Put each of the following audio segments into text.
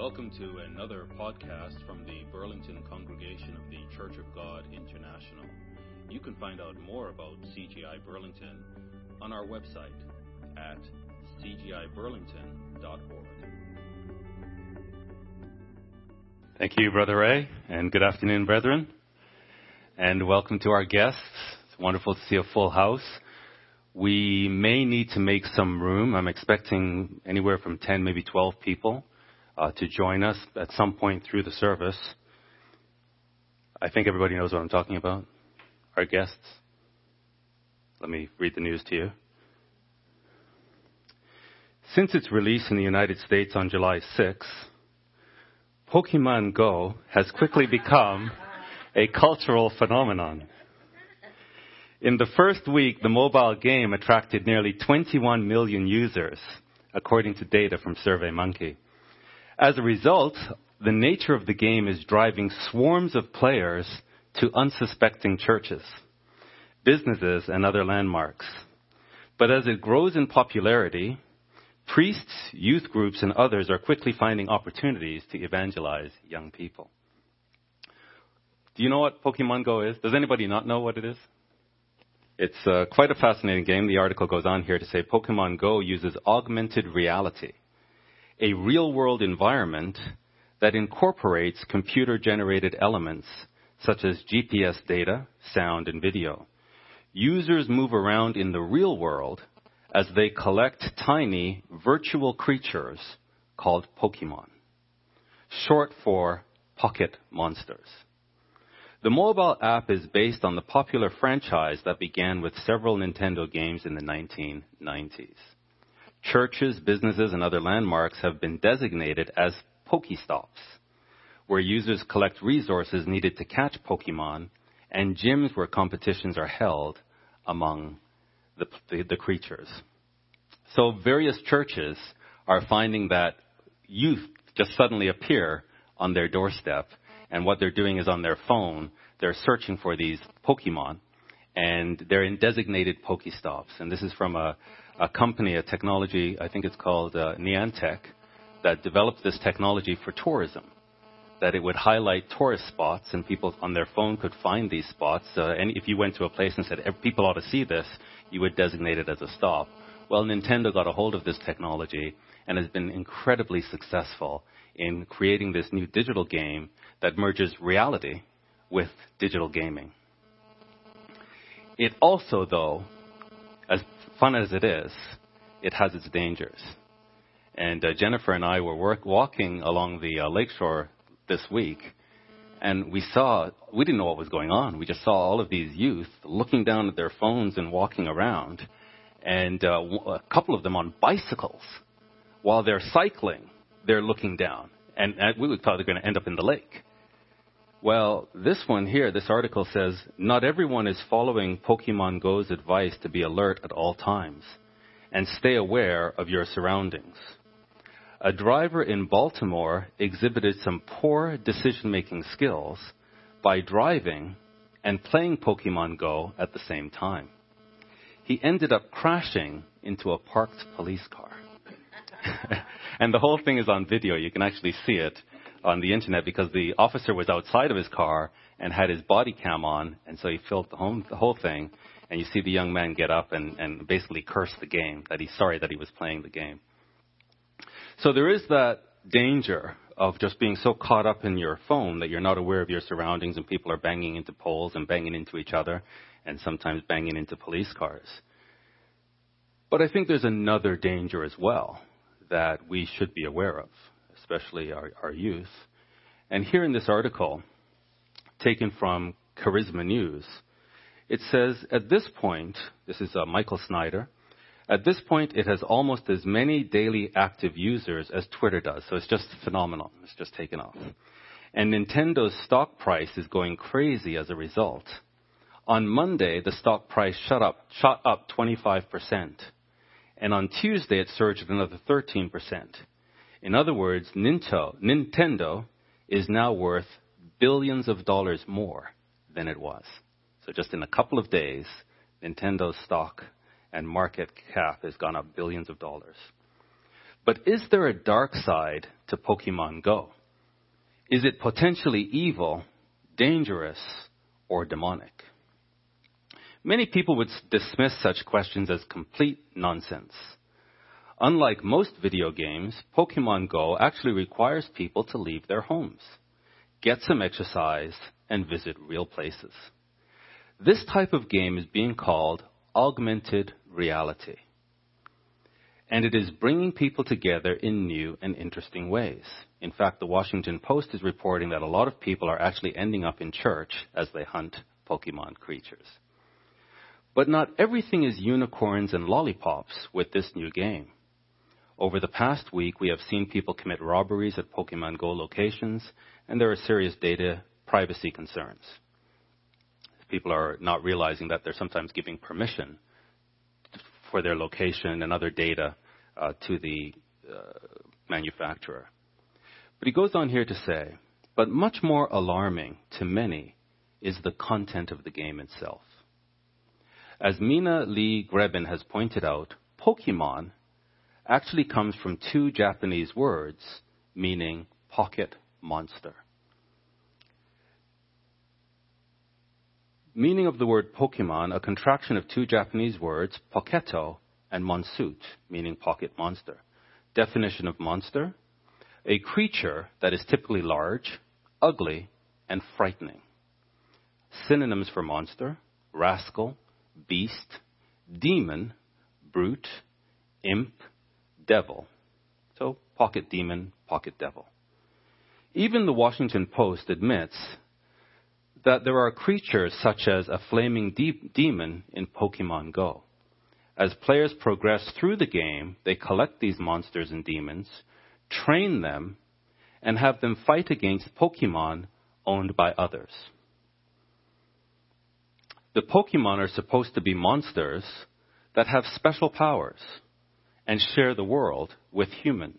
Welcome to another podcast from the Burlington Congregation of the Church of God International. You can find out more about CGI Burlington on our website at cgiburlington.org. Thank you, Brother Ray, and good afternoon, brethren. And welcome to our guests. It's wonderful to see a full house. We may need to make some room. I'm expecting anywhere from 10, maybe 12 people to join us at some point through the service. I think everybody knows what I'm talking about. Our guests. Let me read the news to you. Since its release in the United States on July 6, Pokemon Go has quickly become a cultural phenomenon. In the first week, the mobile game attracted nearly 21 million users, according to data from SurveyMonkey. As a result, the nature of the game is driving swarms of players to unsuspecting churches, businesses, and other landmarks. But as it grows in popularity, priests, youth groups, and others are quickly finding opportunities to evangelize young people. Do you know what Pokemon Go is? Does anybody not know what it is? It's quite a fascinating game. The article goes on here to say Pokemon Go uses augmented reality, a real-world environment that incorporates computer-generated elements such as GPS data, sound, and video. Users move around in the real world as they collect tiny virtual creatures called Pokemon, short for pocket monsters. The mobile app is based on the popular franchise that began with several Nintendo games in the 1990s. Churches, businesses, and other landmarks have been designated as Pokestops, where users collect resources needed to catch Pokemon, and gyms where competitions are held among the creatures. So various churches are finding that youth just suddenly appear on their doorstep, and what they're doing is on their phone, they're searching for these Pokemon, and they're in designated Pokestops. And this is from a company, a technology, I think it's called Niantic, that developed this technology for tourism, that it would highlight tourist spots, and people on their phone could find these spots. And if you went to a place and said, people ought to see this, you would designate it as a stop. Well, Nintendo got a hold of this technology and has been incredibly successful in creating this new digital game that merges reality with digital gaming. It also, though, as fun as it is, it has its dangers. And Jennifer and I were walking along the lakeshore this week, and we didn't know what was going on. We just saw all of these youth looking down at their phones and walking around, and a couple of them on bicycles. While they're cycling, they're looking down, and we thought they're going to end up in the lake. Well, this one here, this article says, not everyone is following Pokemon Go's advice to be alert at all times and stay aware of your surroundings. A driver in Baltimore exhibited some poor decision-making skills by driving and playing Pokemon Go at the same time. He ended up crashing into a parked police car. And the whole thing is on video. You can actually see it on the internet because the officer was outside of his car and had his body cam on, and so he filmed the whole thing. And you see the young man get up and basically curse the game, that he's sorry that he was playing the game. So there is that danger of just being so caught up in your phone that you're not aware of your surroundings, and people are banging into poles and banging into each other and sometimes banging into police cars. But I think there's another danger as well that we should be aware of, especially our youth. And here in this article, taken from Charisma News, it says, at this point, this is Michael Snyder, at this point it has almost as many daily active users as Twitter does. So it's just phenomenal. It's just taken off. And Nintendo's stock price is going crazy as a result. On Monday, the stock price shot up 25%. And on Tuesday, it surged another 13%. In other words, Nintendo is now worth billions of dollars more than it was. So just in a couple of days, Nintendo's stock and market cap has gone up billions of dollars. But is there a dark side to Pokemon Go? Is it potentially evil, dangerous, or demonic? Many people would dismiss such questions as complete nonsense. Unlike most video games, Pokemon Go actually requires people to leave their homes, get some exercise, and visit real places. This type of game is being called augmented reality. And it is bringing people together in new and interesting ways. In fact, the Washington Post is reporting that a lot of people are actually ending up in church as they hunt Pokemon creatures. But not everything is unicorns and lollipops with this new game. Over the past week, we have seen people commit robberies at Pokemon Go locations, and there are serious data privacy concerns. People are not realizing that they're sometimes giving permission for their location and other data to the manufacturer. But he goes on here to say, but much more alarming to many is the content of the game itself. As Mina Lee Grebin has pointed out, Pokemon actually comes from two Japanese words meaning pocket monster. Meaning of the word Pokemon, a contraction of two Japanese words, poketo and monsut, meaning pocket monster. Definition of monster: a creature that is typically large, ugly, and frightening. Synonyms for monster: rascal, beast, demon, brute, imp, devil. So, pocket demon, pocket devil. Even the Washington Post admits that there are creatures such as a flaming demon in Pokemon Go. As players progress through the game, they collect these monsters and demons, train them, and have them fight against Pokemon owned by others. The Pokemon are supposed to be monsters that have special powers and share the world with humans.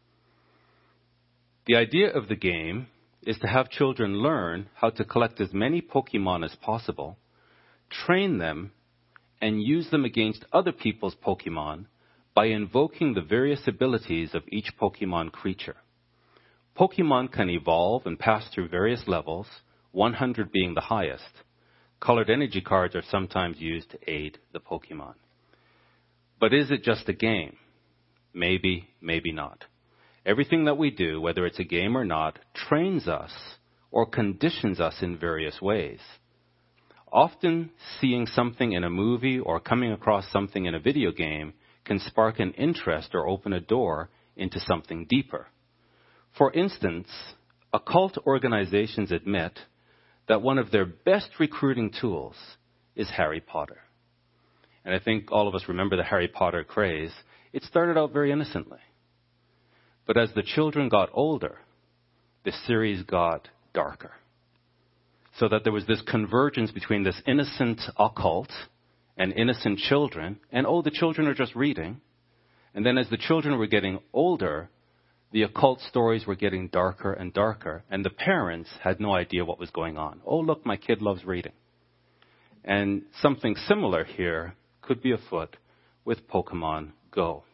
The idea of the game is to have children learn how to collect as many Pokemon as possible, train them, and use them against other people's Pokemon by invoking the various abilities of each Pokemon creature. Pokemon can evolve and pass through various levels, 100 being the highest. Colored energy cards are sometimes used to aid the Pokemon. But is it just a game? Maybe, maybe not. Everything that we do, whether it's a game or not, trains us or conditions us in various ways. Often, seeing something in a movie or coming across something in a video game can spark an interest or open a door into something deeper. For instance, occult organizations admit that one of their best recruiting tools is Harry Potter. And I think all of us remember the Harry Potter craze. It started out very innocently. But as the children got older, the series got darker. So that there was this convergence between this innocent occult and innocent children, and the children are just reading. And then as the children were getting older, the occult stories were getting darker and darker, and the parents had no idea what was going on. Oh, look, my kid loves reading. And something similar here could be afoot with Pokemon Go.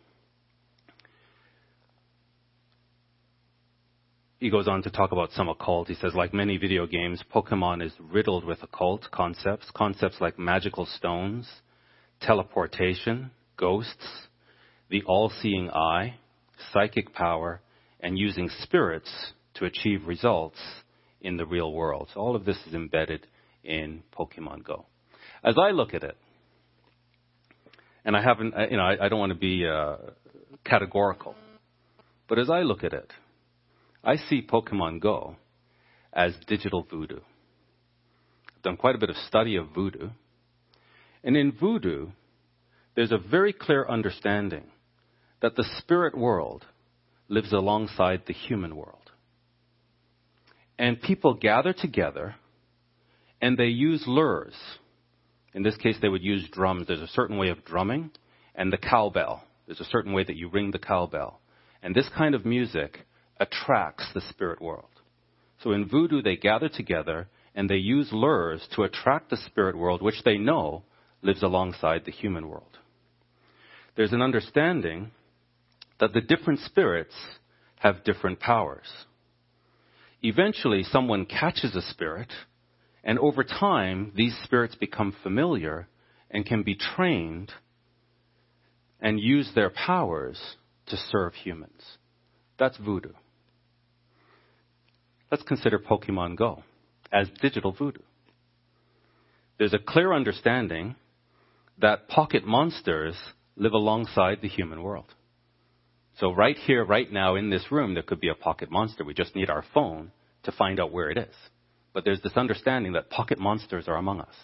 He goes on to talk about some occult. He says, like many video games, Pokemon is riddled with occult concepts like magical stones, teleportation, ghosts, the all-seeing eye, psychic power, and using spirits to achieve results in the real world. So all of this is embedded in Pokemon Go. As I look at it, and I don't want to be categorical, but as I look at it, I see Pokemon Go as digital voodoo. I've done quite a bit of study of voodoo. And in voodoo, there's a very clear understanding that the spirit world lives alongside the human world. And people gather together and they use lures. In this case, they would use drums. There's a certain way of drumming, and the cowbell. There's a certain way that you ring the cowbell. And this kind of music attracts the spirit world. So in voodoo, they gather together and they use lures to attract the spirit world, which they know lives alongside the human world. There's an understanding that the different spirits have different powers. Eventually, someone catches a spirit, and over time, these spirits become familiar and can be trained and use their powers to serve humans. That's voodoo. Let's consider Pokemon Go as digital voodoo. There's a clear understanding that pocket monsters live alongside the human world. So right here, right now, in this room, there could be a pocket monster. We just need our phone to find out where it is. But there's this understanding that pocket monsters are among us.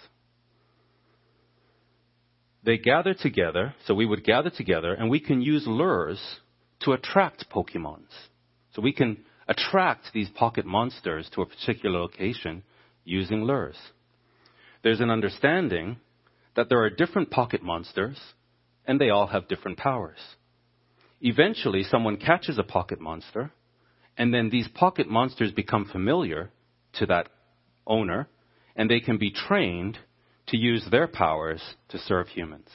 They gather together, so we would gather together, and we can use lures to attract Pokemons. So we can attract these pocket monsters to a particular location using lures. There's an understanding that there are different pocket monsters, and they all have different powers. Eventually, someone catches a pocket monster, and then these pocket monsters become familiar to that owner, and they can be trained to use their powers to serve humans.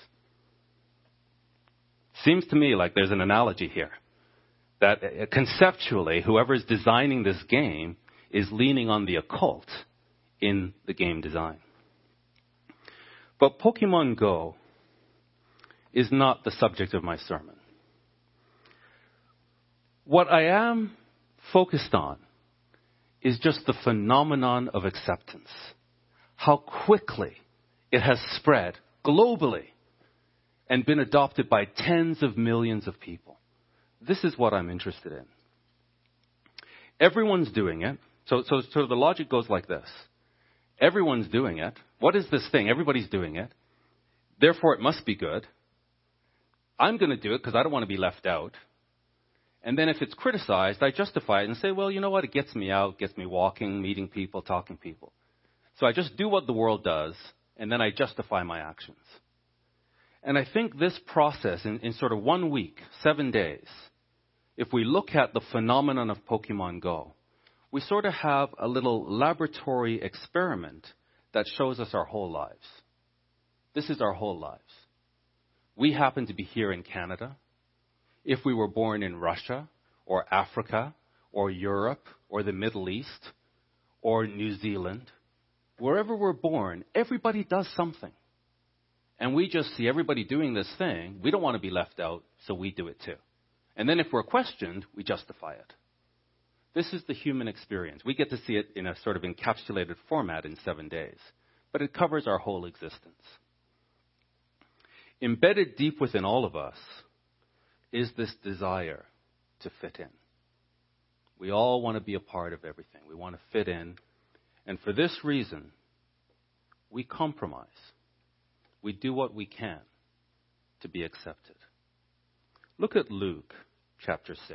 Seems to me like there's an analogy here, that conceptually, whoever's designing this game is leaning on the occult in the game design. But Pokemon Go is not the subject of my sermon. What I am focused on is just the phenomenon of acceptance. How quickly it has spread globally and been adopted by tens of millions of people. This is what I'm interested in. Everyone's doing it. So the logic goes like this. Everyone's doing it. What is this thing? Everybody's doing it. Therefore, it must be good. I'm going to do it because I don't want to be left out. And then if it's criticized, I justify it and say, well, you know what? It gets me out, gets me walking, meeting people, talking to people. So I just do what the world does, and then I justify my actions. And I think this process, in sort of 1 week, 7 days, if we look at the phenomenon of Pokemon Go, we sort of have a little laboratory experiment that shows us our whole lives. This is our whole lives. We happen to be here in Canada. If we were born in Russia or Africa or Europe or the Middle East or New Zealand, wherever we're born, everybody does something. And we just see everybody doing this thing. We don't want to be left out, so we do it too. And then if we're questioned, we justify it. This is the human experience. We get to see it in a sort of encapsulated format in 7 days. But it covers our whole existence. Embedded deep within all of us is this desire to fit in. We all want to be a part of everything. We want to fit in. And for this reason, we compromise. We do what we can to be accepted. Look at Luke chapter 6.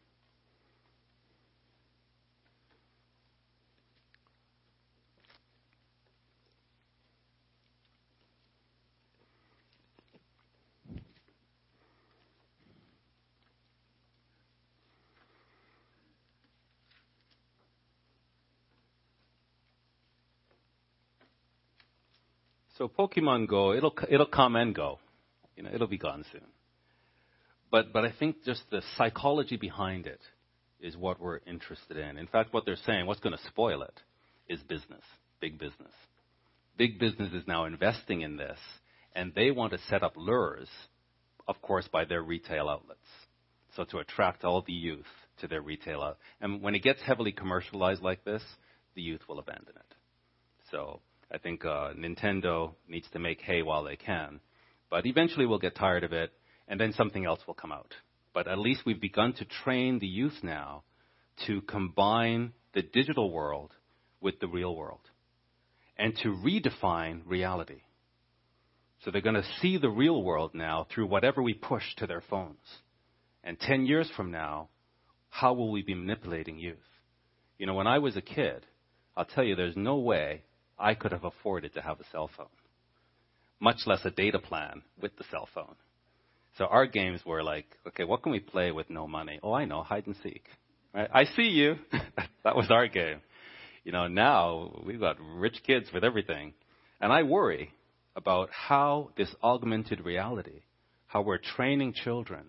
So Pokemon Go, it'll come and go. It'll be gone soon. But I think just the psychology behind it is what we're interested in. In fact, what they're saying, what's going to spoil it is business, big business. Big business is now investing in this, and they want to set up lures, of course, by their retail outlets. So to attract all the youth to their retail outlets. And when it gets heavily commercialized like this, the youth will abandon it. So I think Nintendo needs to make hay while they can. But eventually we'll get tired of it, and then something else will come out. But at least we've begun to train the youth now to combine the digital world with the real world and to redefine reality. So they're going to see the real world now through whatever we push to their phones. And 10 years from now, how will we be manipulating youth? When I was a kid, I'll tell you, there's no way I could have afforded to have a cell phone, much less a data plan with the cell phone. So our games were like, okay, what can we play with no money? Oh, I know, hide and seek. Right? I see you. That was our game. Now we've got rich kids with everything. And I worry about how this augmented reality, how we're training children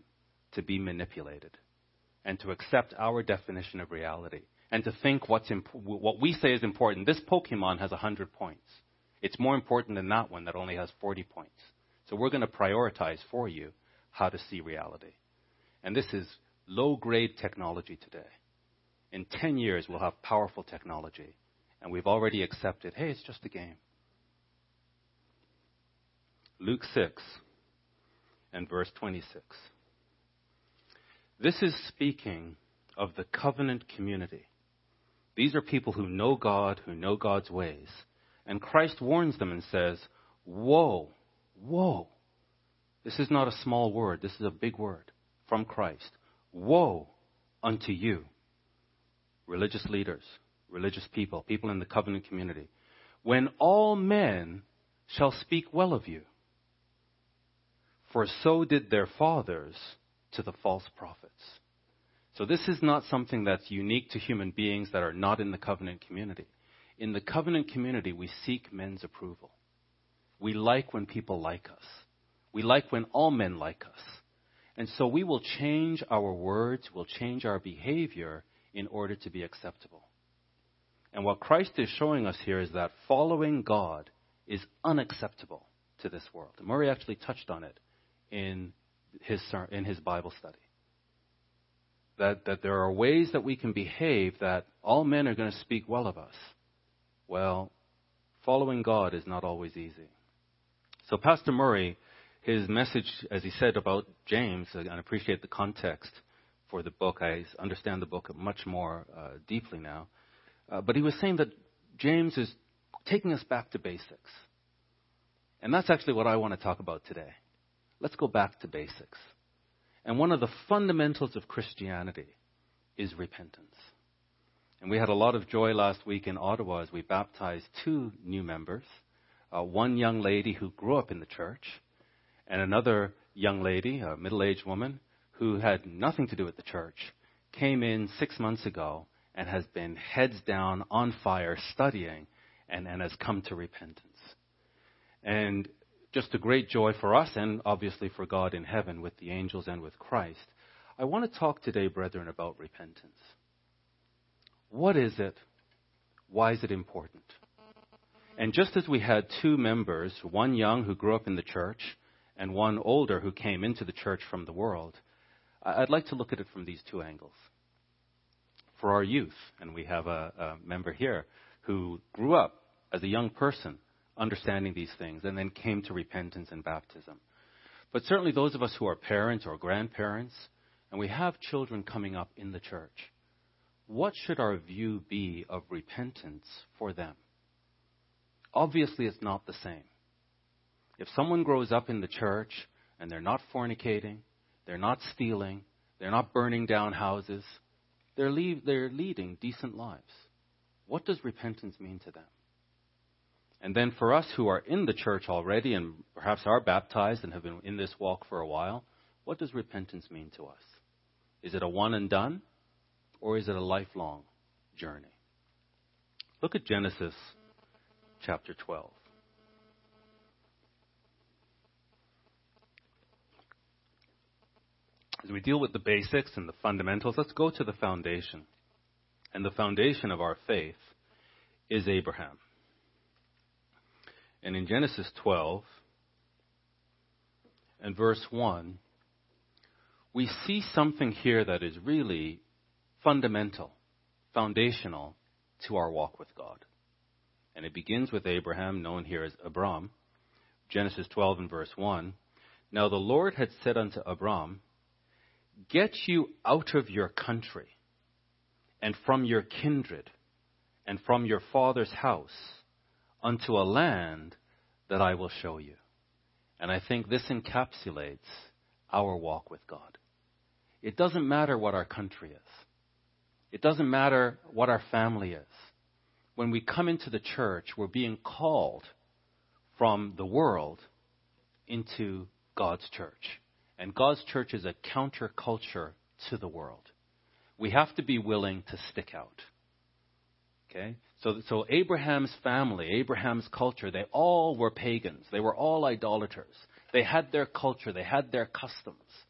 to be manipulated and to accept our definition of reality and to think what we say is important. This Pokemon has 100 points. It's more important than that one that only has 40 points. So we're going to prioritize for you how to see reality. And this is low-grade technology today. In 10 years, we'll have powerful technology. And we've already accepted, hey, it's just a game. Luke 6 and verse 26. This is speaking of the covenant community. These are people who know God, who know God's ways. And Christ warns them and says, woe, woe. This is not a small word. This is a big word from Christ. Woe unto you, religious leaders, religious people, people in the covenant community, when all men shall speak well of you. For so did their fathers to the false prophets. So this is not something that's unique to human beings that are not in the covenant community. In the covenant community, we seek men's approval. We like when people like us. We like when all men like us. And so we will change our words, we'll change our behavior in order to be acceptable. And what Christ is showing us here is that following God is unacceptable to this world. And Murray actually touched on it in his Bible study. That there are ways that we can behave that all men are going to speak well of us. Well, following God is not always easy. So Pastor Murray, his message, as he said about James, and I appreciate the context for the book. I understand the book much more deeply now. But he was saying that James is taking us back to basics. And that's actually what I want to talk about today. Let's go back to basics. And one of the fundamentals of Christianity is repentance. And we had a lot of joy last week in Ottawa as we baptized 2 new members. One young lady who grew up in the church, and another young lady, a middle-aged woman, who had nothing to do with the church, came in 6 months ago and has been heads down, on fire, studying, and has come to repentance. And just a great joy for us and obviously for God in heaven with the angels and with Christ. I want to talk today, brethren, about repentance. What is it? Why is it important? And just as we had 2 members, one young who grew up in the church and one older who came into the church from the world, I'd like to look at it from these 2 angles. For our youth, and we have a member here who grew up as a young person understanding these things and then came to repentance and baptism. But certainly those of us who are parents or grandparents, and we have children coming up in the church, what should our view be of repentance for them? Obviously, it's not the same. If someone grows up in the church and they're not fornicating, they're not stealing, they're not burning down houses, they're leading decent lives. What does repentance mean to them? And then for us who are in the church already and perhaps are baptized and have been in this walk for a while, what does repentance mean to us? Is it a one and done, or is it a lifelong journey? Look at Genesis chapter 12. As we deal with the basics and the fundamentals, let's go to the foundation. And the foundation of our faith is Abraham. And in Genesis 12 and verse 1, we see something here that is really fundamental, foundational to our walk with God. And it begins with Abraham, known here as Abram. Genesis 12 and verse 1. Now the Lord had said unto Abram, get you out of your country and from your kindred and from your father's house unto a land that I will show you. And I think this encapsulates our walk with God. It doesn't matter what our country is. It doesn't matter what our family is. When we come into the church, we're being called from the world into God's church. And God's church is a counterculture to the world. We have to be willing to stick out. Okay? So Abraham's family, Abraham's culture, they all were pagans. They were all idolaters. They had their culture. They had their customs.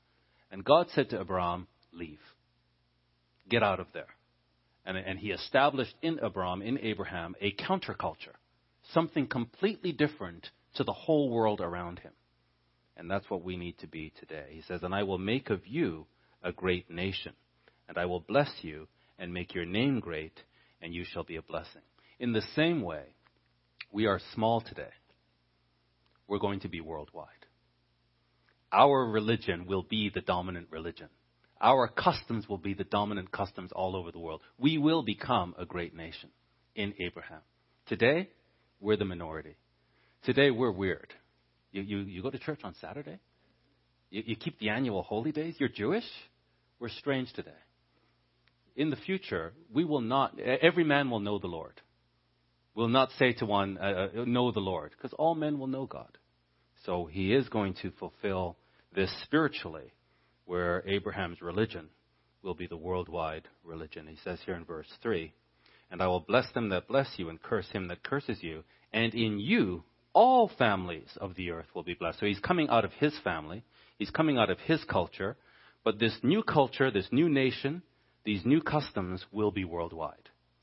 And God said to Abraham, leave. Get out of there. And he established in Abraham, a counterculture, something completely different to the whole world around him. And that's what we need to be today. He says, and I will make of you a great nation, and I will bless you and make your name great, and you shall be a blessing. In the same way, we are small today. We're going to be worldwide. Our religion will be the dominant religion. Our customs will be the dominant customs all over the world. We will become a great nation in Abraham. Today, we're the minority. Today, we're weird. You go to church on Saturday? You keep the annual holy days? You're Jewish? We're strange today. In the future, we will not, every man will know the Lord. We'll not say to one, know the Lord, because all men will know God. So he is going to fulfill this spiritually, where Abraham's religion will be the worldwide religion. He says here in verse 3, and I will bless them that bless you and curse him that curses you, and in you all families of the earth will be blessed. So he's coming out of his family. He's coming out of his culture. But this new culture, this new nation, these new customs will be worldwide.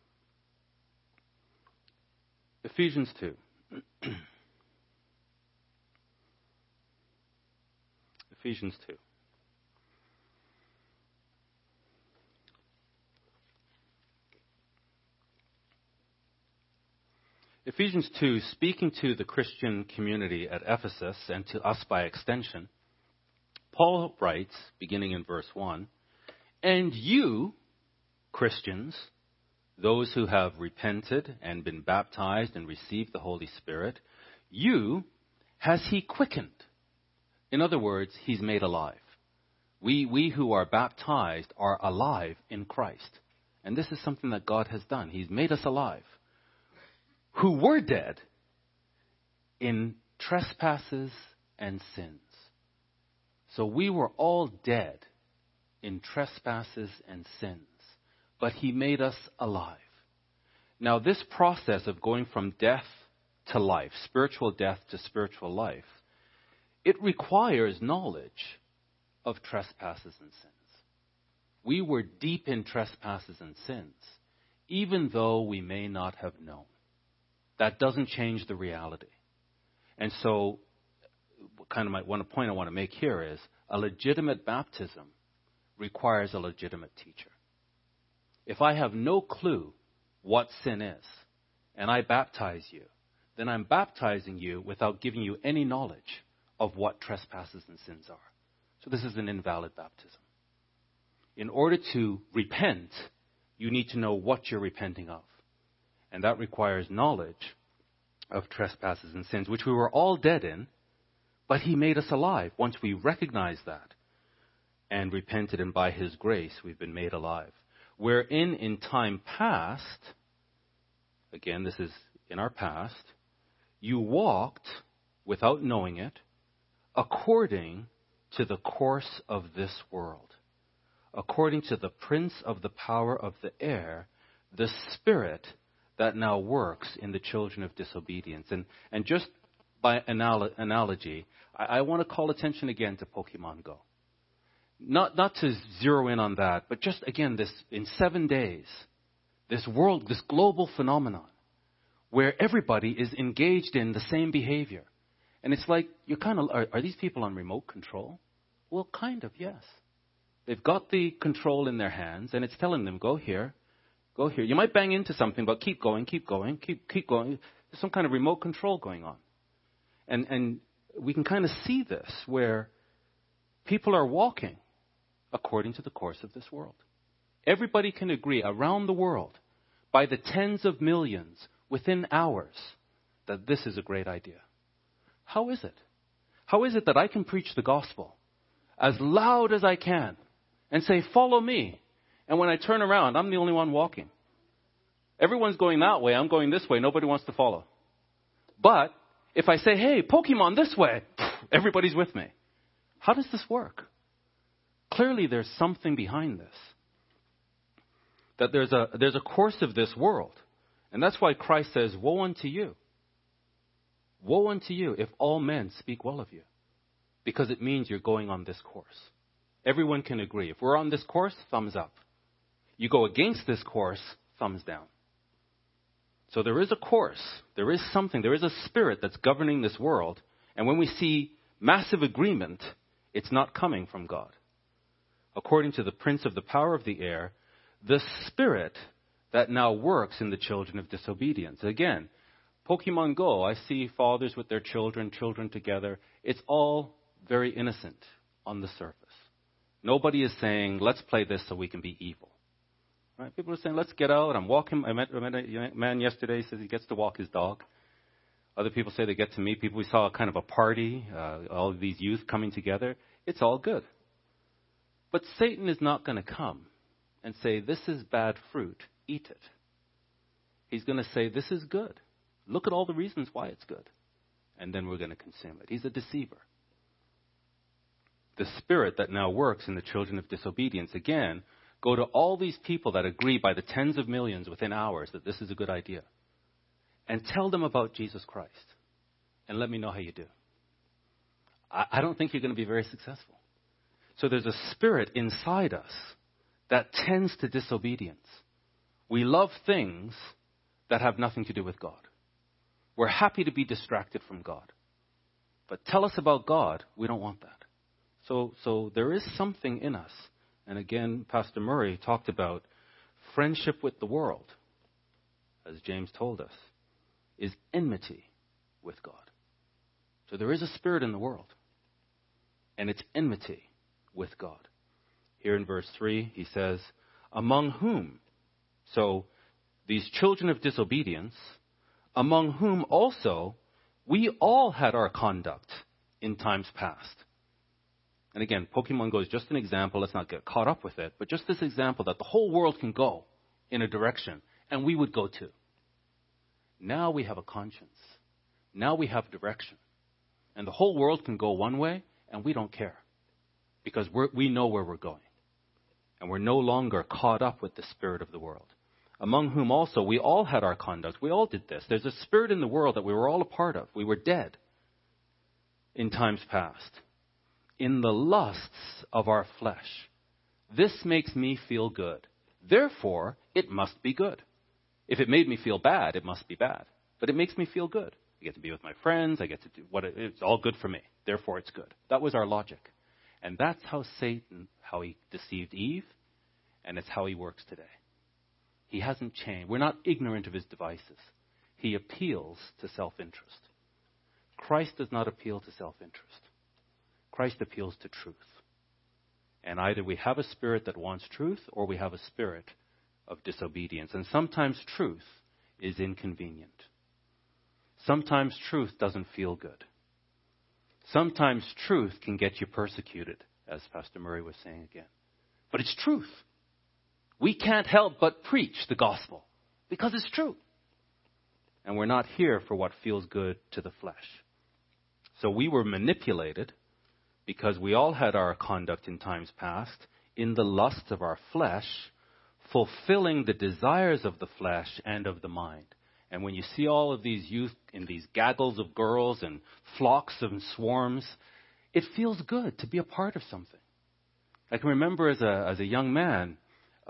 Ephesians 2. Ephesians 2. Ephesians 2, speaking to the Christian community at Ephesus and to us by extension, Paul writes, beginning in verse 1, and you, Christians, those who have repented and been baptized and received the Holy Spirit, you has he quickened. In other words, he's made alive. We who are baptized are alive in Christ. And this is something that God has done. He's made us alive. Who were dead in trespasses and sins. So we were all dead in trespasses and sins, but he made us alive. Now this process of going from death to life, spiritual death to spiritual life, it requires knowledge of trespasses and sins. We were deep in trespasses and sins, even though we may not have known. That doesn't change the reality. And so, one point I want to make here is, a legitimate baptism requires a legitimate teacher. If I have no clue what sin is, and I baptize you, then I'm baptizing you without giving you any knowledge of what trespasses and sins are. So this is an invalid baptism. In order to repent, you need to know what you're repenting of. And that requires knowledge of trespasses and sins, which we were all dead in, but he made us alive once we recognized that and repented, and by his grace we've been made alive. Wherein in time past, again, this is in our past, you walked without knowing it, according to the course of this world, according to the prince of the power of the air, the spirit that now works in the children of disobedience. And just by analogy, I want to call attention again to Pokemon Go. Not to zero in on that, but just again, this in 7 days, this global phenomenon where everybody is engaged in the same behavior. And it's like, are these people on remote control? Well, kind of, yes. They've got the control in their hands, and it's telling them, go here. Go here. You might bang into something, but keep going. Keep going. There's some kind of remote control going on. And we can kind of see this where people are walking according to the course of this world. Everybody can agree around the world by the tens of millions within hours that this is a great idea. How is it? How is it that I can preach the gospel as loud as I can and say, follow me? And when I turn around, I'm the only one walking. Everyone's going that way. I'm going this way. Nobody wants to follow. But if I say, hey, Pokemon this way, everybody's with me. How does this work? Clearly, there's something behind this. That there's a course of this world. And that's why Christ says, woe unto you. Woe unto you if all men speak well of you. Because it means you're going on this course. Everyone can agree. If we're on this course, thumbs up. You go against this course, thumbs down. So there is a course, there is something, there is a spirit that's governing this world. And when we see massive agreement, it's not coming from God. According to the prince of the power of the air, the spirit that now works in the children of disobedience. Again, Pokemon Go, I see fathers with their children together. It's all very innocent on the surface. Nobody is saying, let's play this so we can be evil. Right? People are saying, let's get out. I'm walking. I met a man yesterday who says he gets to walk his dog. Other people say they get to meet people. We saw kind of a party, all of these youth coming together. It's all good. But Satan is not going to come and say, this is bad fruit, eat it. He's going to say, this is good. Look at all the reasons why it's good. And then we're going to consume it. He's a deceiver. The spirit that now works in the children of disobedience, again, go to all these people that agree by the tens of millions within hours that this is a good idea. And tell them about Jesus Christ. And let me know how you do. I don't think you're going to be very successful. So there's a spirit inside us that tends to disobedience. We love things that have nothing to do with God. We're happy to be distracted from God. But tell us about God, we don't want that. So there is something in us. And again, Pastor Murray talked about friendship with the world, as James told us, is enmity with God. So there is a spirit in the world, and it's enmity with God. Here in verse 3, he says, among whom? So these children of disobedience, among whom also we all had our conduct in times past. And again, Pokemon Go is just an example. Let's not get caught up with it. But just this example that the whole world can go in a direction, and we would go too. Now we have a conscience. Now we have direction. And the whole world can go one way, and we don't care. Because we know where we're going. And we're no longer caught up with the spirit of the world. Among whom also we all had our conduct. We all did this. There's a spirit in the world that we were all a part of. We were dead in times past. In the lusts of our flesh. This makes me feel good. Therefore, it must be good. If it made me feel bad, it must be bad. But it makes me feel good. I get to be with my friends. I get to do it's all good for me. Therefore, it's good. That was our logic. And that's how Satan, how he deceived Eve, and it's how he works today. He hasn't changed. We're not ignorant of his devices. He appeals to self-interest. Christ does not appeal to self-interest. Christ appeals to truth. And either we have a spirit that wants truth or we have a spirit of disobedience. And sometimes truth is inconvenient. Sometimes truth doesn't feel good. Sometimes truth can get you persecuted, as Pastor Murray was saying again. But it's truth. We can't help but preach the gospel because it's true. And we're not here for what feels good to the flesh. So we were manipulated because we all had our conduct in times past in the lusts of our flesh, fulfilling the desires of the flesh and of the mind. And when you see all of these youth in these gaggles of girls and flocks and swarms, it feels good to be a part of something. I can remember as a young man,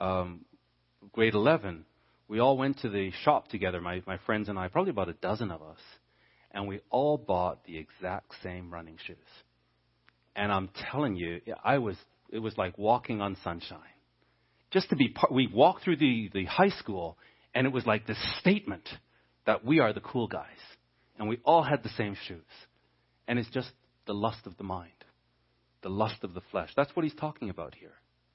grade 11, we all went to the shop together, my friends and I, probably about a dozen of us, and we all bought the exact same running shoes. And I'm telling you, it was like walking on sunshine. Just to be part, we walked through the high school, and it was like this statement that we are the cool guys. And we all had the same shoes. And it's just the lust of the mind, the lust of the flesh. That's what he's talking about here.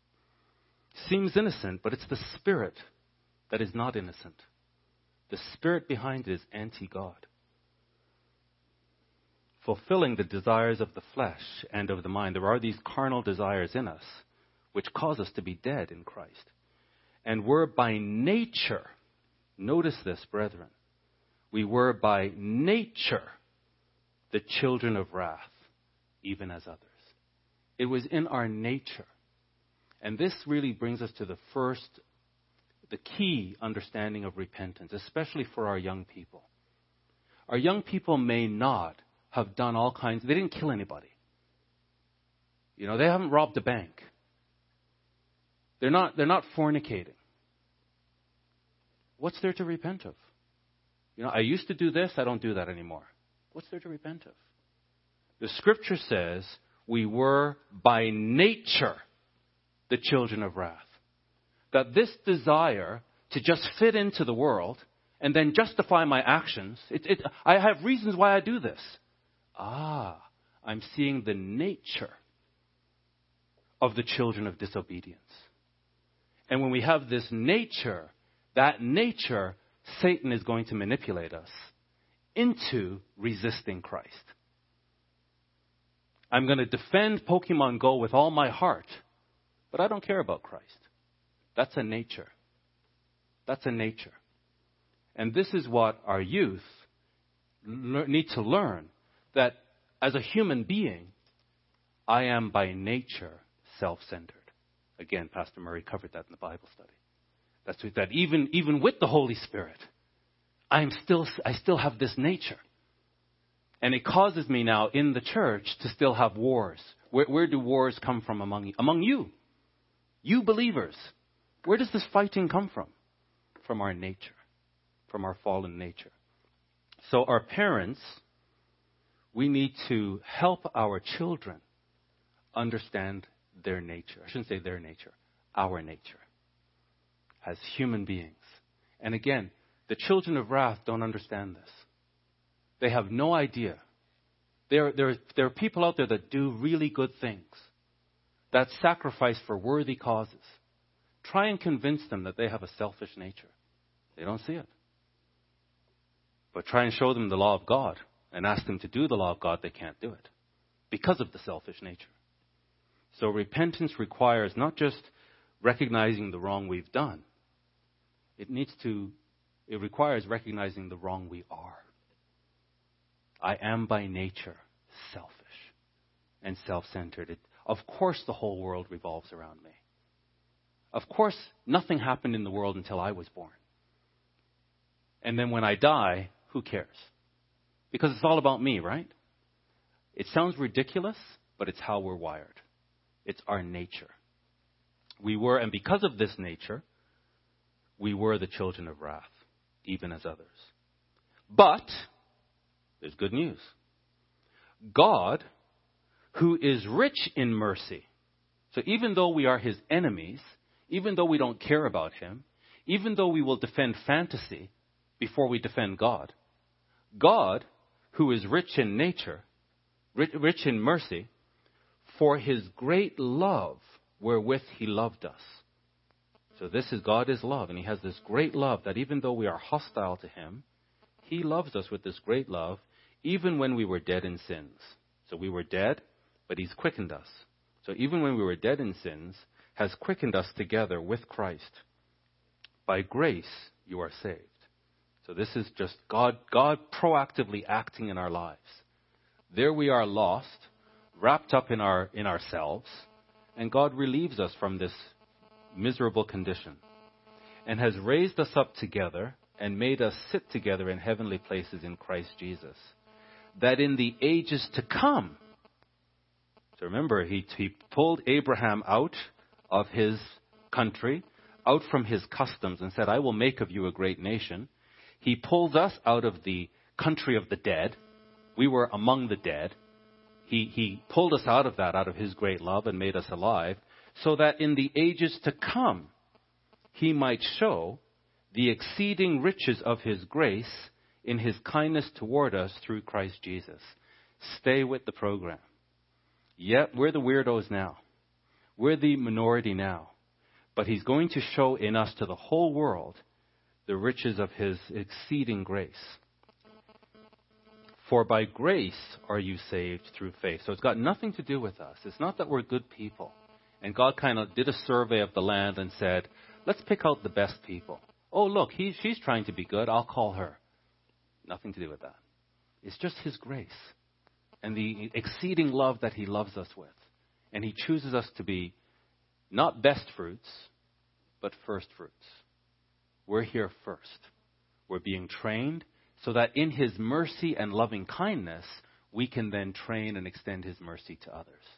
Seems innocent, but it's the spirit that is not innocent. The spirit behind it is anti-God. Fulfilling the desires of the flesh and of the mind. There are these carnal desires in us which cause us to be dead in Christ. And we're by nature, notice this, brethren, we were by nature the children of wrath, even as others. It was in our nature. And this really brings us to the key understanding of repentance, especially for our young people. Our young people may not have done all kinds, they didn't kill anybody. They haven't robbed a bank. They're not fornicating. What's there to repent of? I used to do this, I don't do that anymore. What's there to repent of? The scripture says we were by nature the children of wrath. That this desire to just fit into the world and then justify my actions, I have reasons why I do this. I'm seeing the nature of the children of disobedience. And when we have this nature, that nature, Satan is going to manipulate us into resisting Christ. I'm going to defend Pokemon Go with all my heart, but I don't care about Christ. That's a nature. That's a nature. And this is what our youth need to learn, that as a human being, I am by nature self-centered. Again, Pastor Murray covered that in the Bible study. That even with the Holy Spirit, I still have this nature. And it causes me now in the church to still have wars. Where do wars come from among you? Among you. You believers. Where does this fighting come from? From our nature. From our fallen nature. So our parents, we need to help our children understand their nature. I shouldn't say their nature. Our nature. As human beings. And again, the children of wrath don't understand this. They have no idea. There are people out there that do really good things, that sacrifice for worthy causes. Try and convince them that they have a selfish nature. They don't see it. But try and show them the law of God and ask them to do the law of God, they can't do it because of the selfish nature. So repentance requires not just recognizing the wrong we've done. It requires recognizing the wrong we are. I am by nature selfish and self-centered. Of course the whole world revolves around me. Of course nothing happened in the world until I was born. And then when I die, who cares? Because it's all about me, right? It sounds ridiculous, but it's how we're wired. It's our nature. And because of this nature, we were the children of wrath, even as others. But there's good news. God, who is rich in mercy, so even though we are his enemies, even though we don't care about him, even though we will defend fantasy before we defend God, God, who is rich in nature, rich in mercy, for his great love wherewith he loved us. So God is love, and he has this great love that even though we are hostile to him, he loves us with this great love, even when we were dead in sins. So we were dead, but he's quickened us. So even when we were dead in sins, has quickened us together with Christ. By grace, you are saved. So this is just God proactively acting in our lives. There we are lost, wrapped up in ourselves, and God relieves us from this miserable condition and has raised us up together and made us sit together in heavenly places in Christ Jesus, that in the ages to come. So remember, he pulled Abraham out of his country, out from his customs, and said, I will make of you a great nation. He pulled us out of the country of the dead. We were among the dead. He pulled us out of that, out of his great love, and made us alive, so that in the ages to come, he might show the exceeding riches of his grace in his kindness toward us through Christ Jesus. Stay with the program. Yet we're the weirdos now. We're the minority now. But he's going to show in us to the whole world the riches of his exceeding grace. For by grace are you saved through faith. So it's got nothing to do with us. It's not that we're good people. And God kind of did a survey of the land and said, let's pick out the best people. Oh, look, she's trying to be good. I'll call her. Nothing to do with that. It's just his grace and the exceeding love that he loves us with. And he chooses us to be not best fruits, but first fruits. We're here first. We're being trained so that in his mercy and loving kindness, we can then train and extend his mercy to others.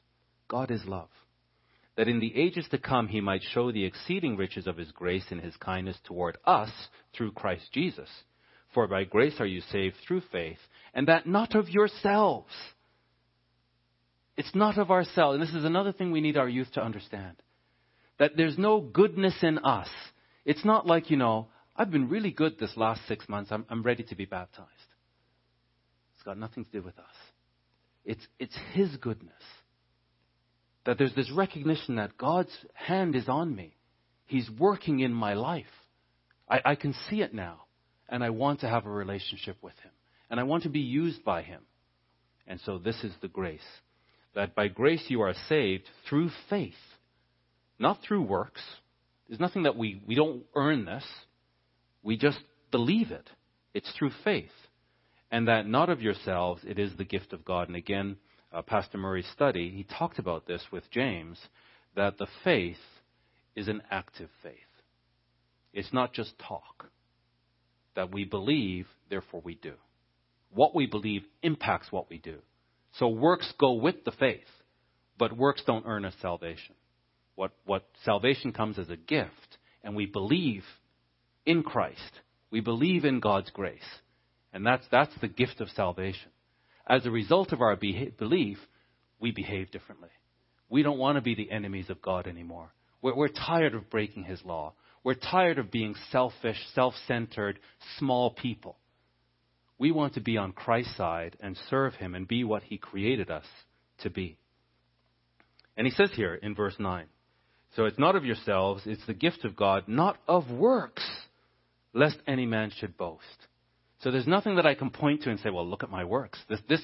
God is love. That in the ages to come he might show the exceeding riches of his grace and his kindness toward us through Christ Jesus. For by grace are you saved through faith, and that not of yourselves. It's not of ourselves. And this is another thing we need our youth to understand. That there's no goodness in us. It's not like, I've been really good this last 6 months. I'm ready to be baptized. It's got nothing to do with us. It's his goodness. That there's this recognition that God's hand is on me. He's working in my life. I can see it now. And I want to have a relationship with him. And I want to be used by him. And so this is the grace. That by grace you are saved through faith. Not through works. There's nothing that we don't earn this. We just believe it. It's through faith. And that not of yourselves, it is the gift of God. And again, Pastor Murray's study, he talked about this with James, that the faith is an active faith. It's not just talk. That we believe, therefore we do. What we believe impacts what we do. So works go with the faith, but works don't earn us salvation. What salvation comes as a gift, and we believe in Christ. We believe in God's grace. And that's the gift of salvation. As a result of our belief, we behave differently. We don't want to be the enemies of God anymore. We're tired of breaking his law. We're tired of being selfish, self-centered, small people. We want to be on Christ's side and serve him and be what he created us to be. And he says here in verse 9, so it's not of yourselves, it's the gift of God, not of works, lest any man should boast. So there's nothing that I can point to and say, well, look at my works.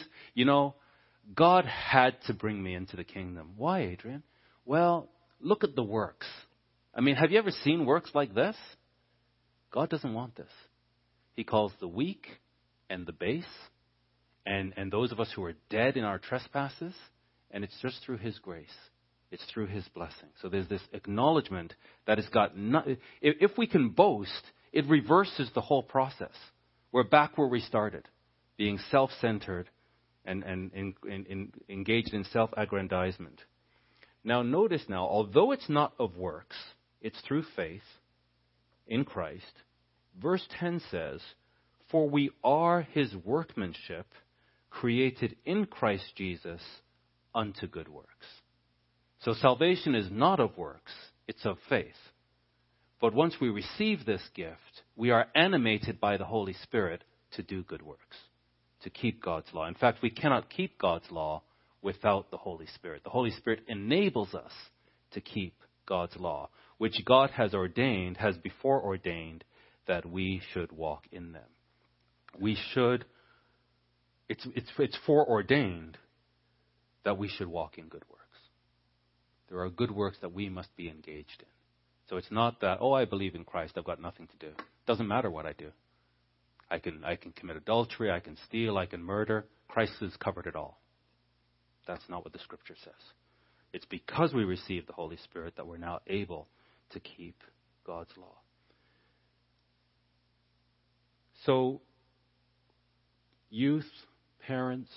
God had to bring me into the kingdom. Why, Adrian? Well, look at the works. I mean, have you ever seen works like this? God doesn't want this. He calls the weak and the base and those of us who are dead in our trespasses, and it's just through his grace. It's through his blessing. So there's this acknowledgement that it's got if we can boast, it reverses the whole process. We're back where we started, being self-centered and engaged in self-aggrandizement. Now notice now, although it's not of works, it's through faith in Christ. Verse 10 says, for we are his workmanship, created in Christ Jesus unto good works. So salvation is not of works, it's of faith. But once we receive this gift, we are animated by the Holy Spirit to do good works, to keep God's law. In fact, we cannot keep God's law without the Holy Spirit. The Holy Spirit enables us to keep God's law, which God has before ordained that we should walk in them. It's foreordained that we should walk in good works. There are good works that we must be engaged in. So it's not that, I believe in Christ, I've got nothing to do. It doesn't matter what I do. I can commit adultery, I can steal, I can murder. Christ has covered it all. That's not what the Scripture says. It's because we receive the Holy Spirit that we're now able to keep God's law. So, youth, parents,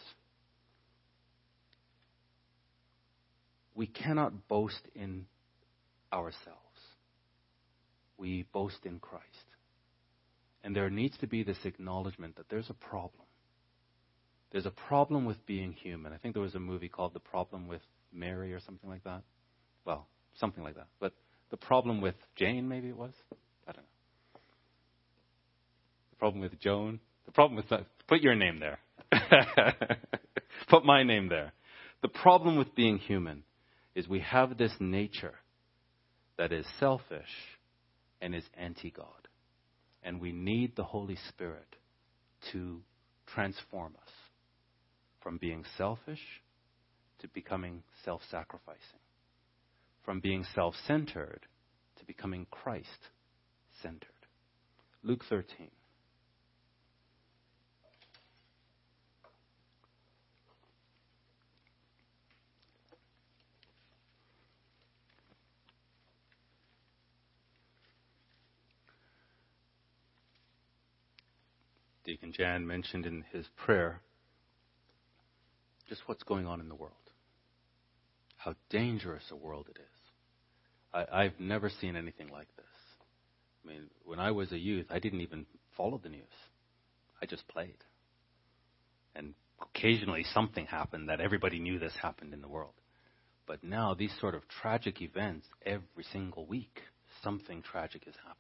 we cannot boast in ourselves. We boast in Christ. And there needs to be this acknowledgement that there's a problem. There's a problem with being human. I think there was a movie called The Problem with Mary or something like that. Well, something like that. But the problem with Jane, maybe it was? I don't know. The problem with Joan. The problem with that. Put your name there. Put my name there. The problem with being human is we have this nature that is selfish and is anti-God. And we need the Holy Spirit to transform us from being selfish to becoming self-sacrificing, from being self-centered to becoming Christ-centered. Luke 13. Deacon Jan mentioned in his prayer just what's going on in the world. how dangerous a world it is. I've never seen anything like this. I mean, when I was a youth, I didn't even follow the news. I just played. And occasionally something happened that everybody knew this happened in the world. But now these sort of tragic events, every single week, something tragic is happening.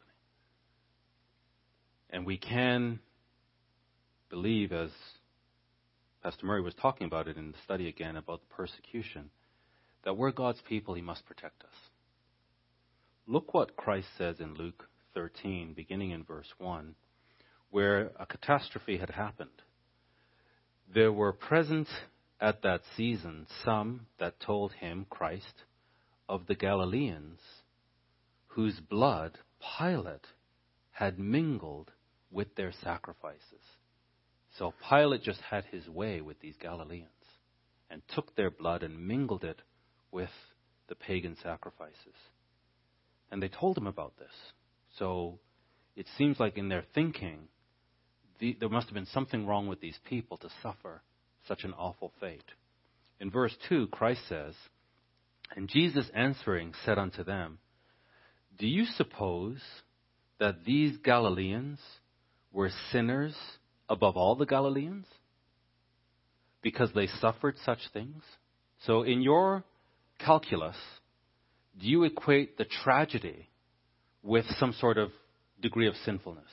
And we can believe, as Pastor Murray was talking about it in the study again about the persecution, that we're God's people, He must protect us. Look what Christ says in Luke 13, beginning in verse 1, where a catastrophe had happened. There were present at that season some that told him, Christ, of the Galileans, whose blood Pilate had mingled with their sacrifices. So Pilate just had his way with these Galileans and took their blood and mingled it with the pagan sacrifices. And they told him about this. So it seems like in their thinking, there must have been something wrong with these people to suffer such an awful fate. In verse 2, Christ says, and Jesus answering said unto them, do you suppose that these Galileans were sinners above all the Galileans because they suffered such things? So in your calculus, do you equate the tragedy with some sort of degree of sinfulness?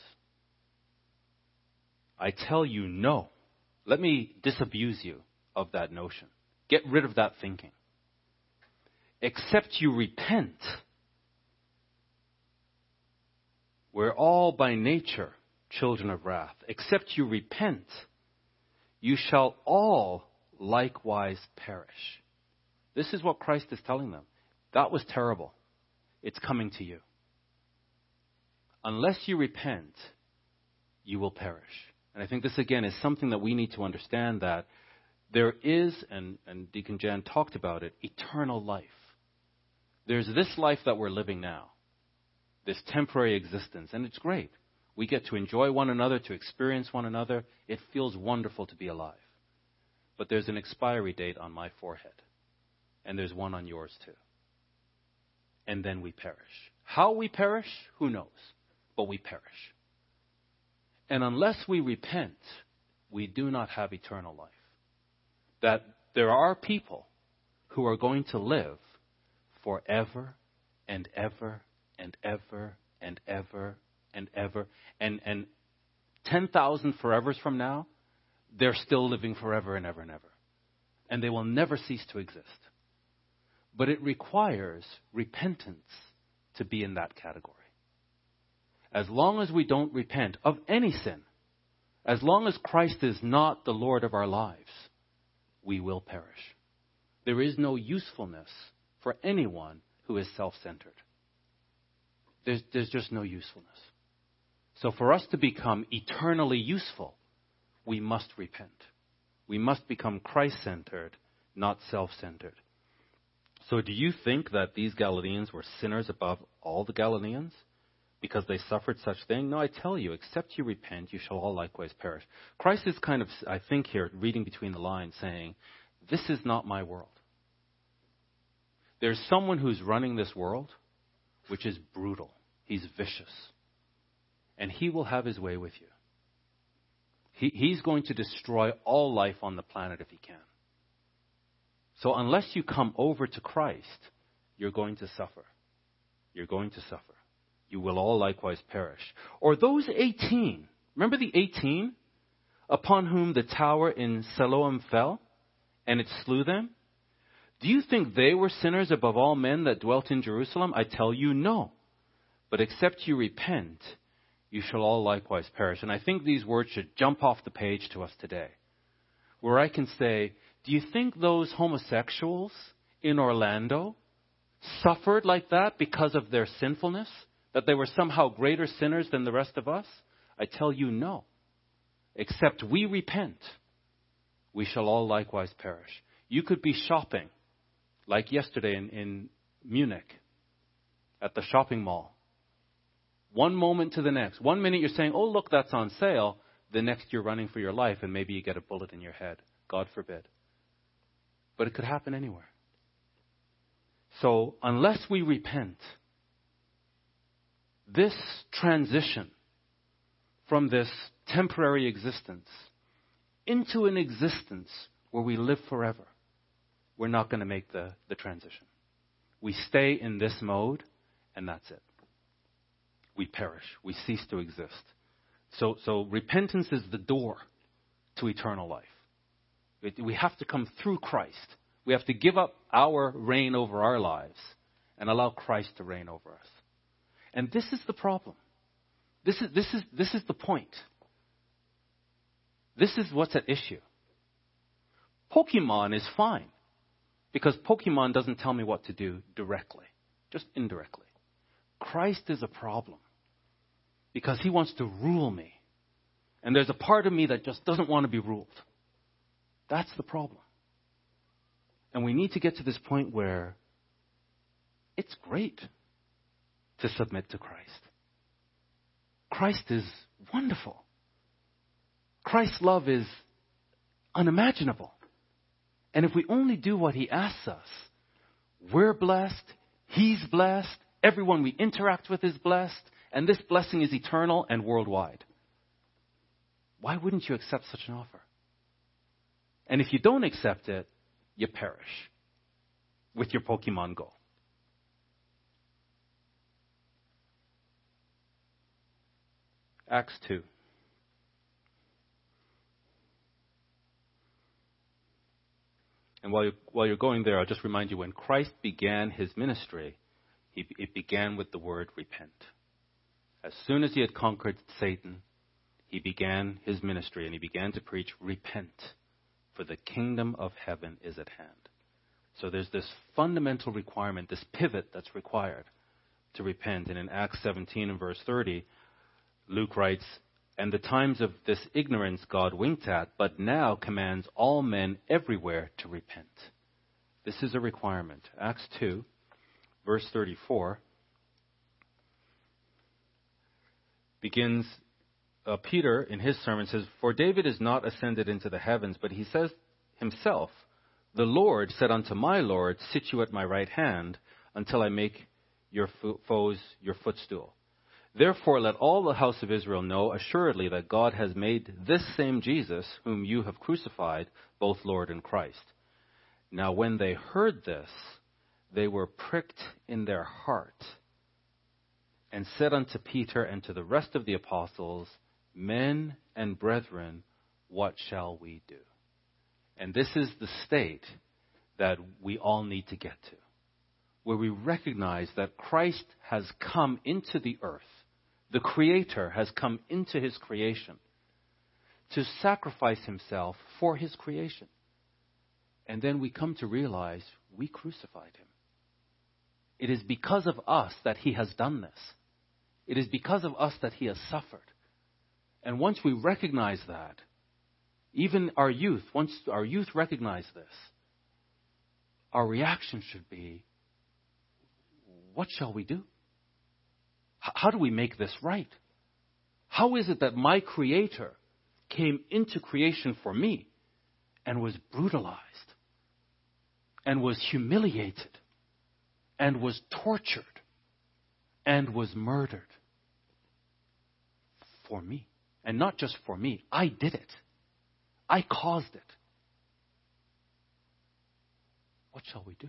I tell you, no. Let me disabuse you of that notion. Get rid of that thinking. Except you repent, we're all by nature children of wrath. Except you repent, you shall all likewise perish. This is what Christ is telling them. That was terrible. It's coming to you. Unless you repent, you will perish. And I think this, again, is something that we need to understand, that there is, and Deacon Jan talked about it, eternal life. There's this life that we're living now, this temporary existence, and it's great. We get to enjoy one another, to experience one another. It feels wonderful to be alive. But there's an expiry date on my forehead, and there's one on yours too. And then we perish. How we perish, who knows? But we perish. And unless we repent, we do not have eternal life. That there are people who are going to live forever and ever and ever and ever and ever. And 10,000 forevers from now, they're still living forever and ever and ever. And they will never cease to exist. But it requires repentance to be in that category. As long as we don't repent of any sin, as long as Christ is not the Lord of our lives, we will perish. There is no usefulness for anyone who is self-centered. There's just no usefulness. So for us to become eternally useful, we must repent. We must become Christ-centered, not self-centered. So do you think that these Galileans were sinners above all the Galileans because they suffered such thing? No, I tell you, except you repent, you shall all likewise perish. Christ is kind of, I think here, reading between the lines, saying, this is not my world. There's someone who's running this world, which is brutal. He's vicious. And he will have his way with you. He's going to destroy all life on the planet if he can. So unless you come over to Christ, you're going to suffer. You're going to suffer. You will all likewise perish. Or those 18, remember the 18 upon whom the tower in Siloam fell and it slew them? Do you think they were sinners above all men that dwelt in Jerusalem? I tell you, no. But except you repent, you shall all likewise perish. And I think these words should jump off the page to us today, where I can say, do you think those homosexuals in Orlando suffered like that because of their sinfulness? That they were somehow greater sinners than the rest of us? I tell you, no. Except we repent, we shall all likewise perish. You could be shopping, like yesterday in Munich, at the shopping mall. One moment to the next. 1 minute you're saying, oh, look, that's on sale. The next you're running for your life, and maybe you get a bullet in your head. God forbid. But it could happen anywhere. So unless we repent, this transition from this temporary existence into an existence where we live forever, we're not going to make the transition. We stay in this mode, and that's it. We perish. We cease to exist. So repentance is the door to eternal life. We have to come through Christ. We have to give up our reign over our lives and allow Christ to reign over us. And this is the problem. This is the point. This is what's at issue. Pokemon is fine because Pokemon doesn't tell me what to do directly, just indirectly. Christ is a problem because he wants to rule me. And there's a part of me that just doesn't want to be ruled. That's the problem. And we need to get to this point where it's great to submit to Christ. Christ is wonderful. Christ's love is unimaginable. And if we only do what he asks us, we're blessed, he's blessed, everyone we interact with is blessed, and this blessing is eternal and worldwide. Why wouldn't you accept such an offer? And if you don't accept it, you perish with your Pokemon Go. Acts 2. And while you're going there, I'll just remind you, when Christ began his ministry, it began with the word repent. As soon as he had conquered Satan, he began his ministry and he began to preach, repent, for the kingdom of heaven is at hand. So there's this fundamental requirement, this pivot that's required to repent. And in Acts 17 and verse 30, Luke writes, and the times of this ignorance God winked at, but now commands all men everywhere to repent. This is a requirement. Acts 2, verse 34, begins, Peter in his sermon says, for David is not ascended into the heavens, but he says himself, the Lord said unto my Lord, sit you at my right hand until I make your foes your footstool. Therefore, let all the house of Israel know assuredly that God has made this same Jesus, whom you have crucified, both Lord and Christ. Now, when they heard this, they were pricked in their heart and said unto Peter and to the rest of the apostles, men and brethren, what shall we do? And this is the state that we all need to get to, where we recognize that Christ has come into the earth. The Creator has come into his creation to sacrifice himself for his creation. And then we come to realize we crucified him. It is because of us that he has done this. It is because of us that he has suffered. And once we recognize that, even our youth, once our youth recognize this, our reaction should be, what shall we do? How do we make this right? How is it that my Creator came into creation for me and was brutalized and was humiliated and was tortured and was murdered for me? And not just for me. I did it. I caused it. What shall we do?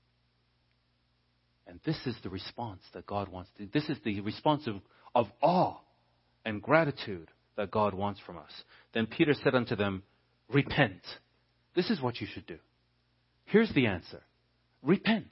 And this is the response that God wants to. This is the response of awe and gratitude that God wants from us. Then Peter said unto them, repent. This is what you should do. Here's the answer. Repent.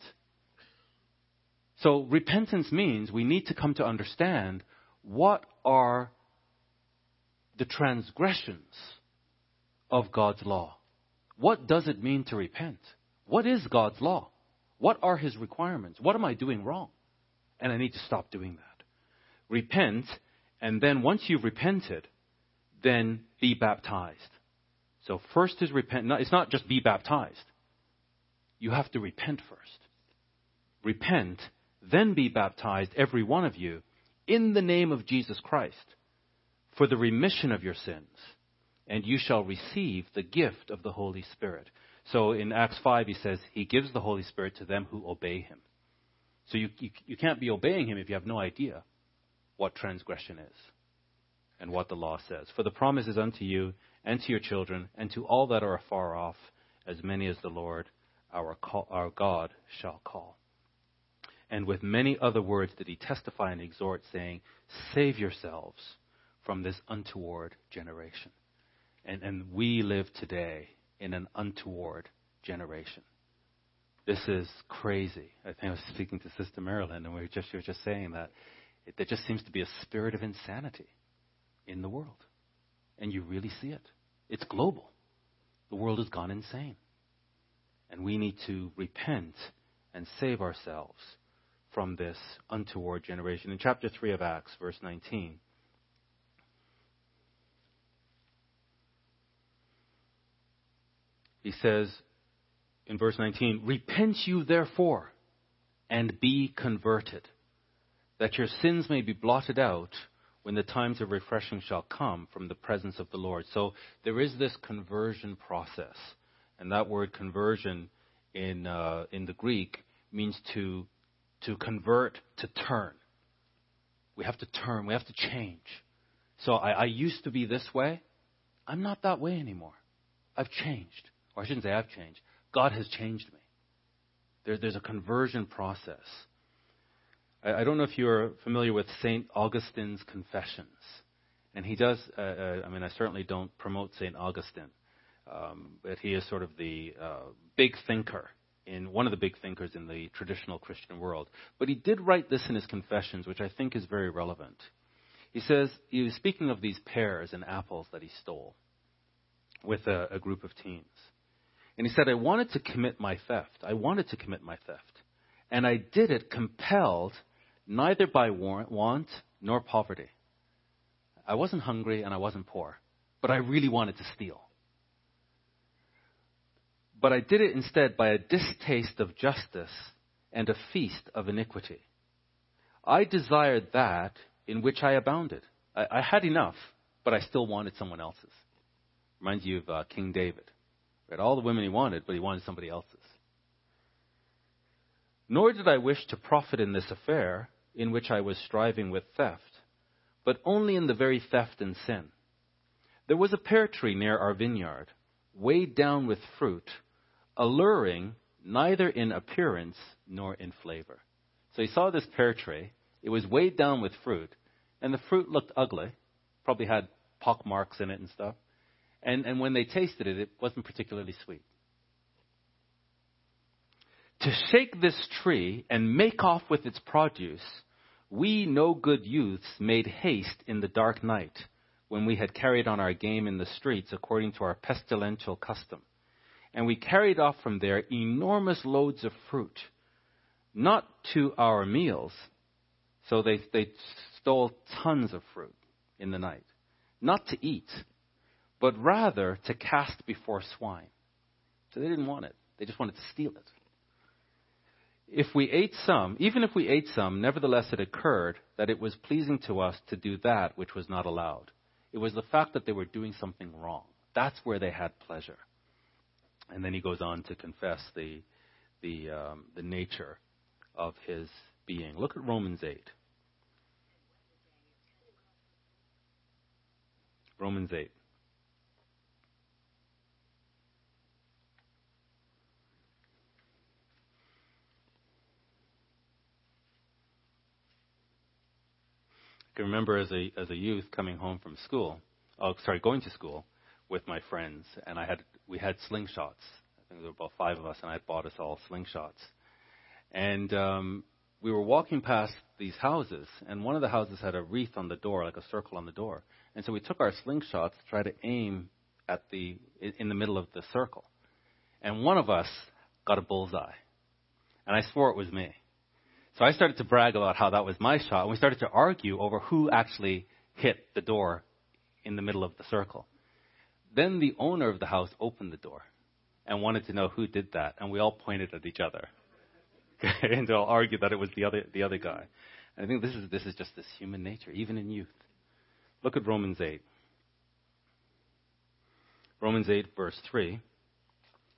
So repentance means we need to come to understand what are the transgressions of God's law. What does it mean to repent? What is God's law? What are his requirements? What am I doing wrong? And I need to stop doing that. Repent, and then once you've repented, then be baptized. So first is repent. No, it's not just be baptized. You have to repent first. Repent, then be baptized, every one of you, in the name of Jesus Christ, for the remission of your sins, and you shall receive the gift of the Holy Spirit. So in Acts 5, he says he gives the Holy Spirit to them who obey him. So you can't be obeying him if you have no idea what transgression is and what the law says. For the promise is unto you and to your children and to all that are afar off, as many as the Lord our God shall call. And with many other words did he testify and exhort, saying, save yourselves from this untoward generation. And we live today in an untoward generation. This is crazy. I think I was speaking to Sister Marilyn, and she was just saying that there just seems to be a spirit of insanity in the world. And you really see it. It's global. The world has gone insane. And we need to repent and save ourselves from this untoward generation. In chapter 3 of Acts, verse 19, he says in verse 19, repent you therefore and be converted, that your sins may be blotted out when the times of refreshing shall come from the presence of the Lord. So there is this conversion process. And that word conversion in the Greek means to convert, to turn. We have to turn. We have to change. So I used to be this way. I'm not that way anymore. I've changed. Or I shouldn't say I've changed. God has changed me. There's a conversion process. I don't know if you're familiar with St. Augustine's Confessions. And he does, I certainly don't promote St. Augustine. But he is sort of the big thinker, one of the big thinkers in the traditional Christian world. But he did write this in his Confessions, which I think is very relevant. He says, he was speaking of these pears and apples that he stole with a group of teens. And he said, I wanted to commit my theft. And I did it compelled neither by want nor poverty. I wasn't hungry and I wasn't poor, but I really wanted to steal. But I did it instead by a distaste of justice and a feast of iniquity. I desired that in which I abounded. I had enough, but I still wanted someone else's. Reminds you of King David. He had all the women he wanted, but he wanted somebody else's. Nor did I wish to profit in this affair in which I was striving with theft, but only in the very theft and sin. There was a pear tree near our vineyard, weighed down with fruit, alluring neither in appearance nor in flavor. So he saw this pear tree. It was weighed down with fruit, and the fruit looked ugly, probably had pock marks in it and stuff. And when they tasted it, it wasn't particularly sweet. To shake this tree and make off with its produce, we no good youths made haste in the dark night, when we had carried on our game in the streets according to our pestilential custom. And we carried off from there enormous loads of fruit, not to our meals. So they stole tons of fruit in the night, not to eat, but rather to cast before swine. So they didn't want it. They just wanted to steal it. Even if we ate some, nevertheless it occurred that it was pleasing to us to do that which was not allowed. It was the fact that they were doing something wrong. That's where they had pleasure. And then he goes on to confess the nature of his being. Look at Romans 8. Romans 8. I can remember as a youth coming home from going to school with my friends, and we had slingshots. I think there were about 5 of us, and I bought us all slingshots. And we were walking past these houses, and one of the houses had a wreath on the door, like a circle on the door. And so we took our slingshots to try to aim in the middle of the circle. And one of us got a bullseye, and I swore it was me. So I started to brag about how that was my shot, and we started to argue over who actually hit the door in the middle of the circle. Then the owner of the house opened the door and wanted to know who did that, and we all pointed at each other and all argued that it was the other guy. And I think this is just this human nature, even in youth. Look at Romans 8. Romans 8, verse 3.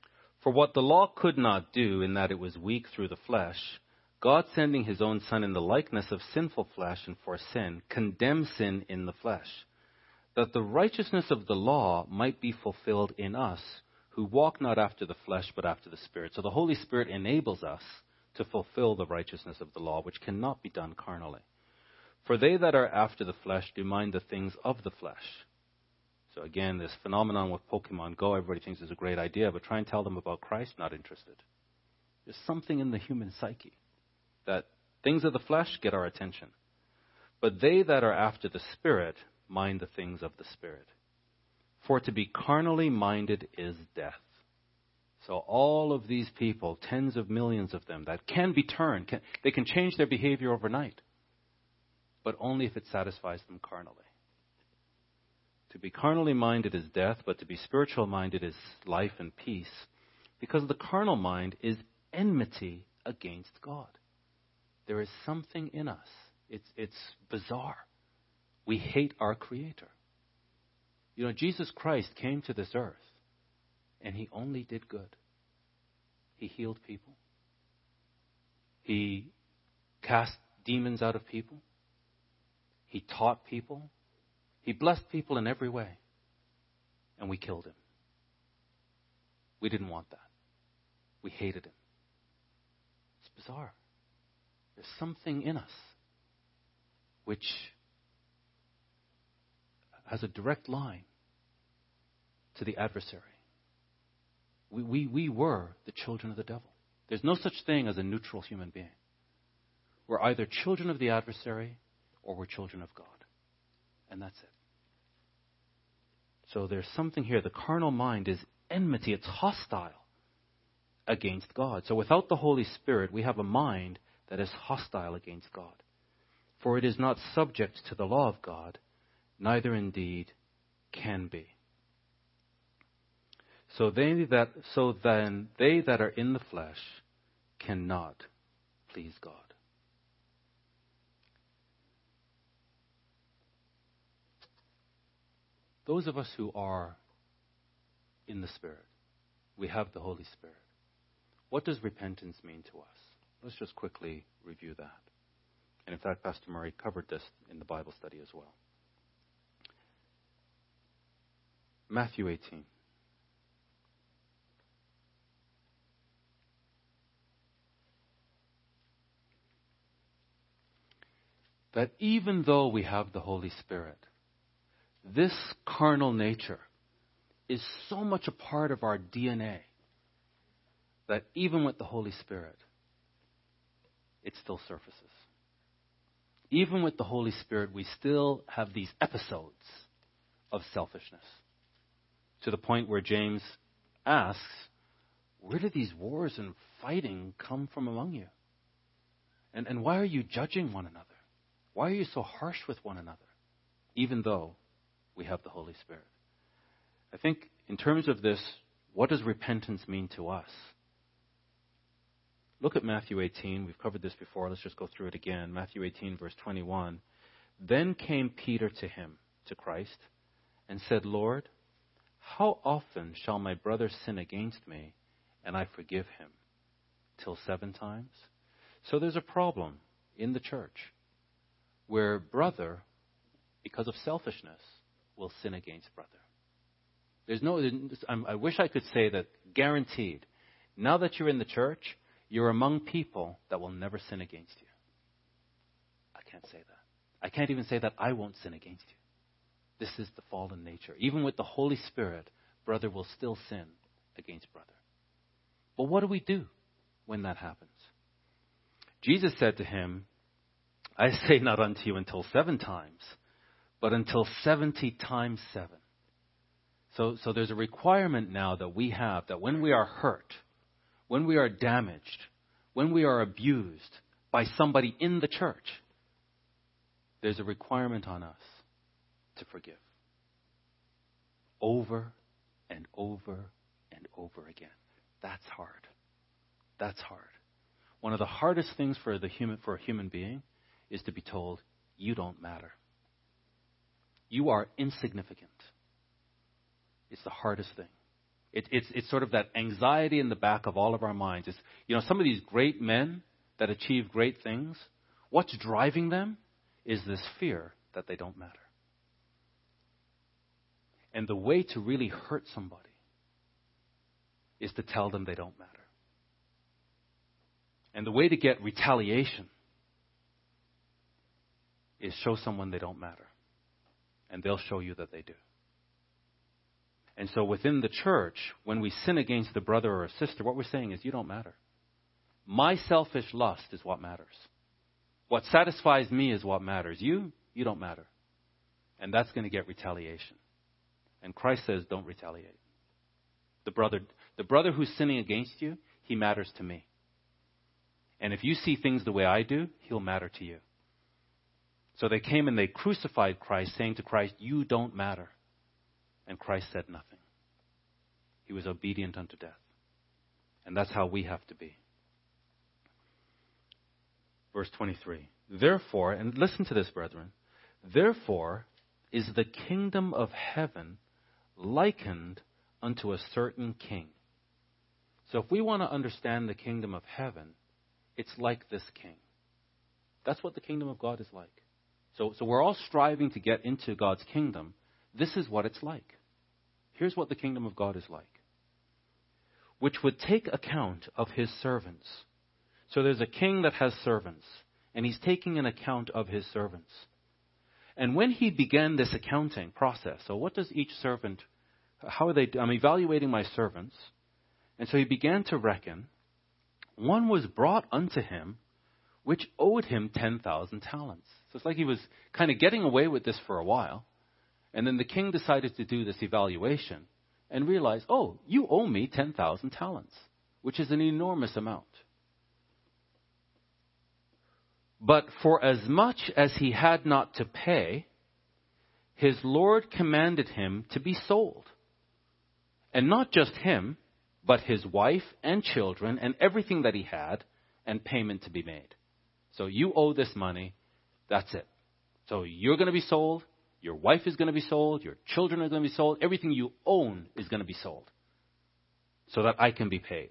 For what the law could not do, in that it was weak through the flesh, God sending his own Son in the likeness of sinful flesh and for sin, condemned sin in the flesh, that the righteousness of the law might be fulfilled in us, who walk not after the flesh but after the Spirit. So the Holy Spirit enables us to fulfill the righteousness of the law, which cannot be done carnally. For they that are after the flesh do mind the things of the flesh. So again, this phenomenon with Pokemon Go, everybody thinks is a great idea, but try and tell them about Christ, not interested. There's something in the human psyche that things of the flesh get our attention. But they that are after the Spirit mind the things of the Spirit. For to be carnally minded is death. So all of these people, tens of millions of them, that can be turned, they can change their behavior overnight, but only if it satisfies them carnally. To be carnally minded is death, but to be spiritual minded is life and peace, because the carnal mind is enmity against God. There is something in us. It's bizarre. We hate our Creator. You know, Jesus Christ came to this earth, and he only did good. He healed people. He cast demons out of people. He taught people. He blessed people in every way. And we killed him. We didn't want that. We hated him. It's bizarre. There's something in us which has a direct line to the adversary. We were the children of the devil. There's no such thing as a neutral human being. We're either children of the adversary or we're children of God. And that's it. So there's something here. The carnal mind is enmity. It's hostile against God. So without the Holy Spirit, we have a mind that is hostile against God. For it is not subject to the law of God, neither indeed can be. So then they that are in the flesh cannot please God. Those of us who are in the Spirit, we have the Holy Spirit. What does repentance mean to us? Let's just quickly review that. And in fact, Pastor Murray covered this in the Bible study as well. Matthew 18. That even though we have the Holy Spirit, this carnal nature is so much a part of our DNA that even with the Holy Spirit, it still surfaces. Even with the Holy Spirit, we still have these episodes of selfishness, to the point where James asks, where do these wars and fighting come from among you? And why are you judging one another? Why are you so harsh with one another, even though we have the Holy Spirit? I think in terms of this, what does repentance mean to us? Look at Matthew 18. We've covered this before. Let's just go through it again. Matthew 18, verse 21. Then came Peter to him, to Christ, and said, Lord, how often shall my brother sin against me, and I forgive him? Till 7 times? So there's a problem in the church where brother, because of selfishness, will sin against brother. I wish I could say that guaranteed. Now that you're in the church, you're among people that will never sin against you. I can't say that. I can't even say that I won't sin against you. This is the fallen nature. Even with the Holy Spirit, brother will still sin against brother. But what do we do when that happens? Jesus said to him, I say not unto you until 7 times, but until 70 times 7. So there's a requirement now that we have that when we are hurt, when we are damaged, when we are abused by somebody in the church, there's a requirement on us to forgive. Over and over and over again. That's hard. That's hard. One of the hardest things for a human being is to be told, you don't matter. You are insignificant. It's the hardest thing It's sort of that anxiety in the back of all of our minds. It's, some of these great men that achieve great things, what's driving them is this fear that they don't matter. And the way to really hurt somebody is to tell them they don't matter. And the way to get retaliation is show someone they don't matter. And they'll show you that they do. And so within the church, when we sin against a brother or a sister, what we're saying is, you don't matter. My selfish lust is what matters. What satisfies me is what matters. You don't matter. And that's going to get retaliation. And Christ says, don't retaliate. The brother who's sinning against you, he matters to me. And if you see things the way I do, he'll matter to you. So they came and they crucified Christ, saying to Christ, you don't matter. And Christ said nothing. He was obedient unto death. And that's how we have to be. Verse 23. Therefore, and listen to this, brethren, therefore is the kingdom of heaven likened unto a certain king. So if we want to understand the kingdom of heaven, it's like this king. That's what the kingdom of God is like. So we're all striving to get into God's kingdom. This is what it's like. Here's what the kingdom of God is like. Which would take account of his servants. So there's a king that has servants, and he's taking an account of his servants. And when he began this accounting process, so what does each servant, how are they, I'm evaluating my servants. And so he began to reckon, one was brought unto him, which owed him 10,000 talents. So it's like he was kind of getting away with this for a while. And then the king decided to do this evaluation and realized, oh, you owe me 10,000 talents, which is an enormous amount. But for as much as he had not to pay, his Lord commanded him to be sold. And not just him, but his wife and children and everything that he had, and payment to be made. So you owe this money, that's it. So you're going to be sold, your wife is going to be sold, your children are going to be sold, everything you own is going to be sold, so that I can be paid.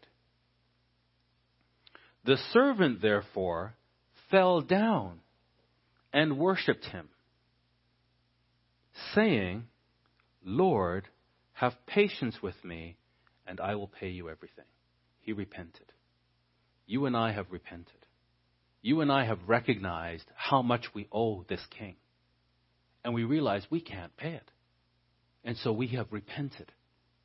The servant, therefore, fell down and worshipped him, saying, Lord, have patience with me, and I will pay you everything. He repented. You and I have repented. You and I have recognized how much we owe this king. And we realize we can't pay it. And so we have repented.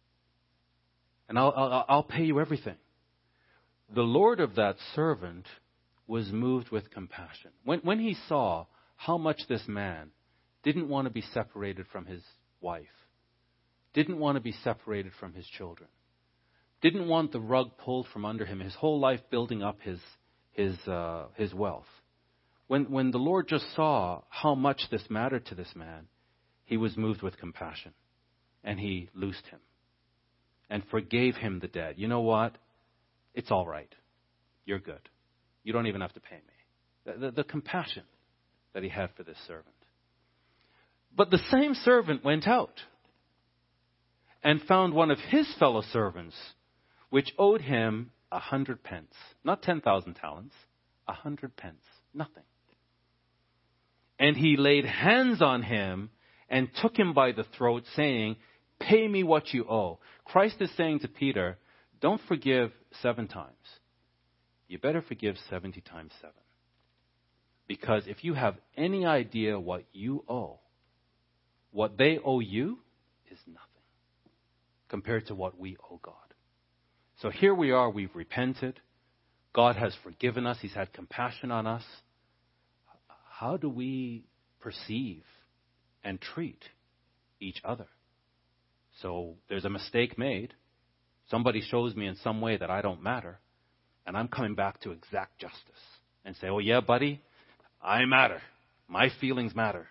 And I'll pay you everything. The Lord of that servant was moved with compassion. When he saw how much this man didn't want to be separated from his wife, didn't want to be separated from his children, didn't want the rug pulled from under him, his whole life building up his wealth. When the Lord just saw how much this mattered to this man, he was moved with compassion. And he loosed him and forgave him the debt. You know what? It's all right. You're good. You don't even have to pay me. The compassion that he had for this servant. But the same servant went out and found one of his fellow servants, which owed him 100 pence. Not 10,000 talents, 100 pence. Nothing. And he laid hands on him and took him by the throat, saying, pay me what you owe. Christ is saying to Peter, don't forgive 7 times. You better forgive 70 times 7. Because if you have any idea what you owe, what they owe you is nothing compared to what we owe God. So here we are, we've repented. God has forgiven us. He's had compassion on us. How do we perceive and treat each other? So there's a mistake made. Somebody shows me in some way that I don't matter. And I'm coming back to exact justice and say, oh yeah, buddy, I matter. My feelings matter.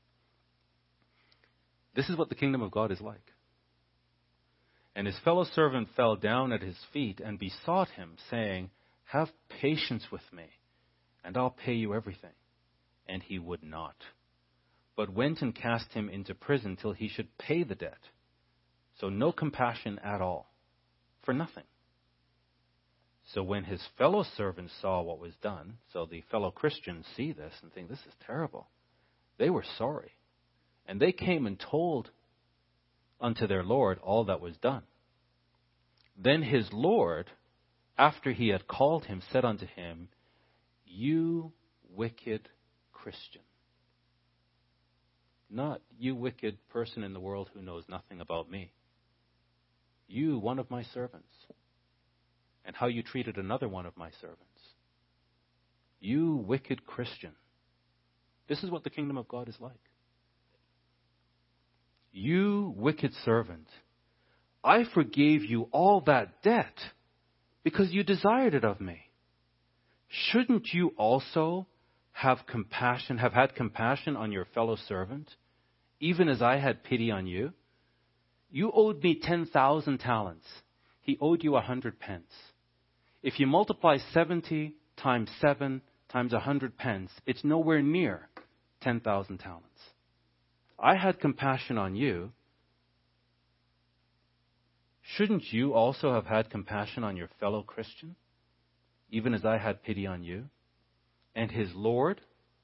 This is what the kingdom of God is like. And his fellow servant fell down at his feet and besought him, saying, have patience with me, and I'll pay you everything. And he would not, but went and cast him into prison till he should pay the debt. So no compassion at all. for nothing. So when his fellow servants saw what was done, so the fellow Christians see this and think, this is terrible. They were sorry. And they came and told unto their Lord all that was done. Then his Lord, after he had called him, said unto him, you wicked Christian. Not you wicked person in the world who knows nothing about me. You, one of my servants. And how you treated another one of my servants. You wicked Christian. This is what the kingdom of God is like. You wicked servant, I forgave you all that debt because you desired it of me. Shouldn't you also have had compassion on your fellow servant, even as I had pity on you? You owed me 10,000 talents. He owed you 100 pence. If you multiply 70 times 7 times 100 pence, it's nowhere near 10,000 talents. I had compassion on you. Shouldn't you also have had compassion on your fellow Christian, even as I had pity on you? And his Lord,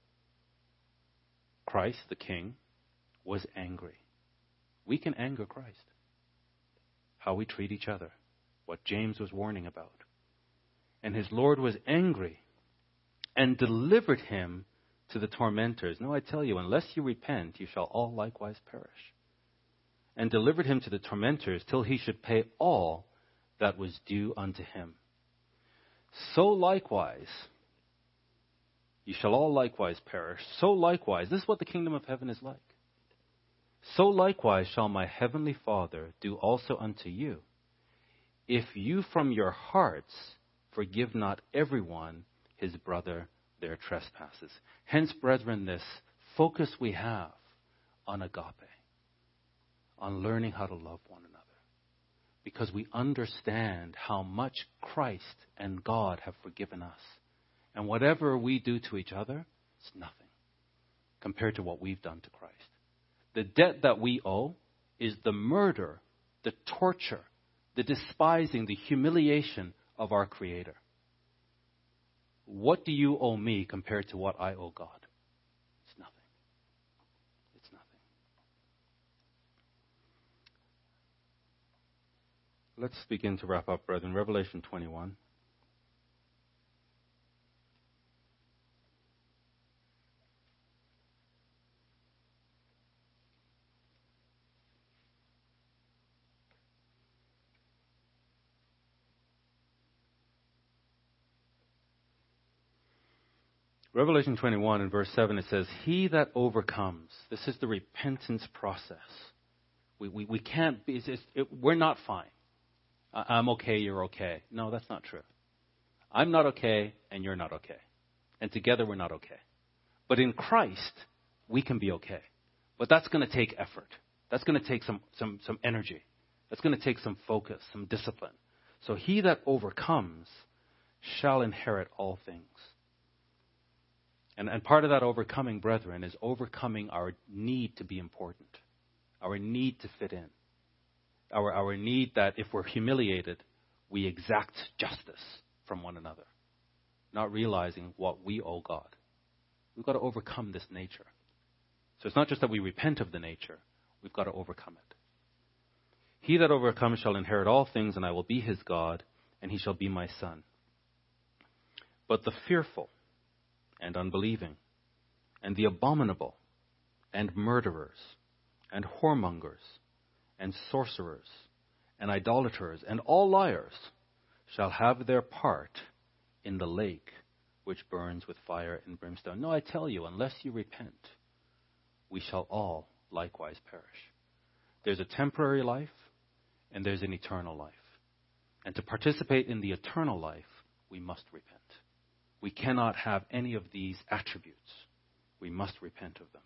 Christ the King, was angry. We can anger Christ. How we treat each other. What James was warning about. And his Lord was angry and delivered him to the tormentors. No, I tell you, unless you repent, you shall all likewise perish. And delivered him to the tormentors till he should pay all that was due unto him. So likewise, you shall all likewise perish. So likewise, this is what the kingdom of heaven is like. So likewise shall my heavenly Father do also unto you, if you from your hearts forgive not everyone his brother their trespasses. Hence, brethren, this focus we have on agape, on learning how to love one another, because we understand how much Christ and God have forgiven us. And whatever we do to each other, it's nothing compared to what we've done to Christ. The debt that we owe is the murder, the torture, the despising, the humiliation of our Creator. What do you owe me compared to what I owe God? It's nothing. It's nothing. Let's begin to wrap up, brethren. Revelation 21. Revelation 21 and verse 7, it says, he that overcomes. This is the repentance process. We can't be, we're not fine. I'm okay, you're okay. No, that's not true. I'm not okay, and you're not okay. And together we're not okay. But in Christ, we can be okay. But that's going to take effort. That's going to take some energy. That's going to take some focus, some discipline. So he that overcomes shall inherit all things. And part of that overcoming, brethren, is overcoming our need to be important, our need to fit in, our need that if we're humiliated, we exact justice from one another, not realizing what we owe God. We've got to overcome this nature. So it's not just that we repent of the nature, we've got to overcome it. He that overcomes shall inherit all things, and I will be his God, and he shall be my son. But the fearful, and unbelieving, and the abominable, and murderers, and whoremongers, and sorcerers, and idolaters, and all liars shall have their part in the lake which burns with fire and brimstone. No, I tell you, unless you repent, we shall all likewise perish. There's a temporary life, and there's an eternal life. And to participate in the eternal life, we must repent. We cannot have any of these attributes. We must repent of them,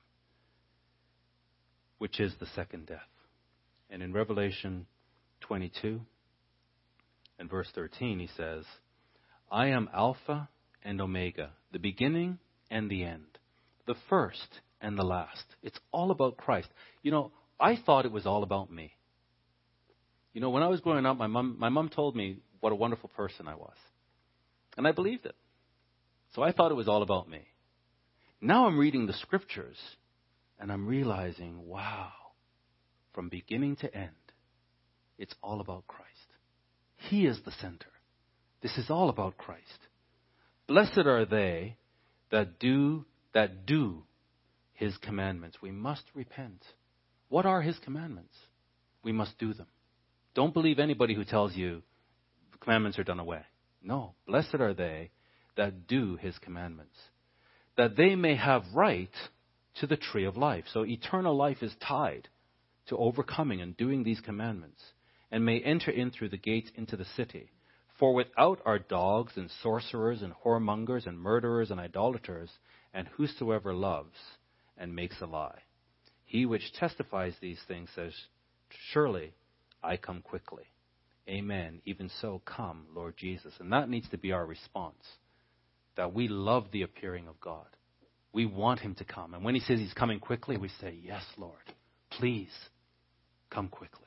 which is the second death. And in Revelation 22 and verse 13, he says, I am Alpha and Omega, the beginning and the end, the first and the last. It's all about Christ. I thought it was all about me. You know, when I was growing up, my mom told me what a wonderful person I was. And I believed it. So I thought it was all about me. Now I'm reading the scriptures, and I'm realizing, wow, from beginning to end, it's all about Christ. He is the center. This is all about Christ. Blessed are they that do his commandments. We must repent. What are his commandments? We must do them. Don't believe anybody who tells you the commandments are done away. No. Blessed are they that do his commandments, that they may have right to the tree of life. So eternal life is tied to overcoming and doing these commandments, and may enter in through the gates into the city. For without are dogs and sorcerers and whoremongers and murderers and idolaters, and whosoever loves and makes a lie. He which testifies these things says, surely I come quickly. Amen. Even so, come, Lord Jesus. And that needs to be our response, that we love the appearing of God. We want him to come. And when he says he's coming quickly, we say, yes, Lord, please come quickly.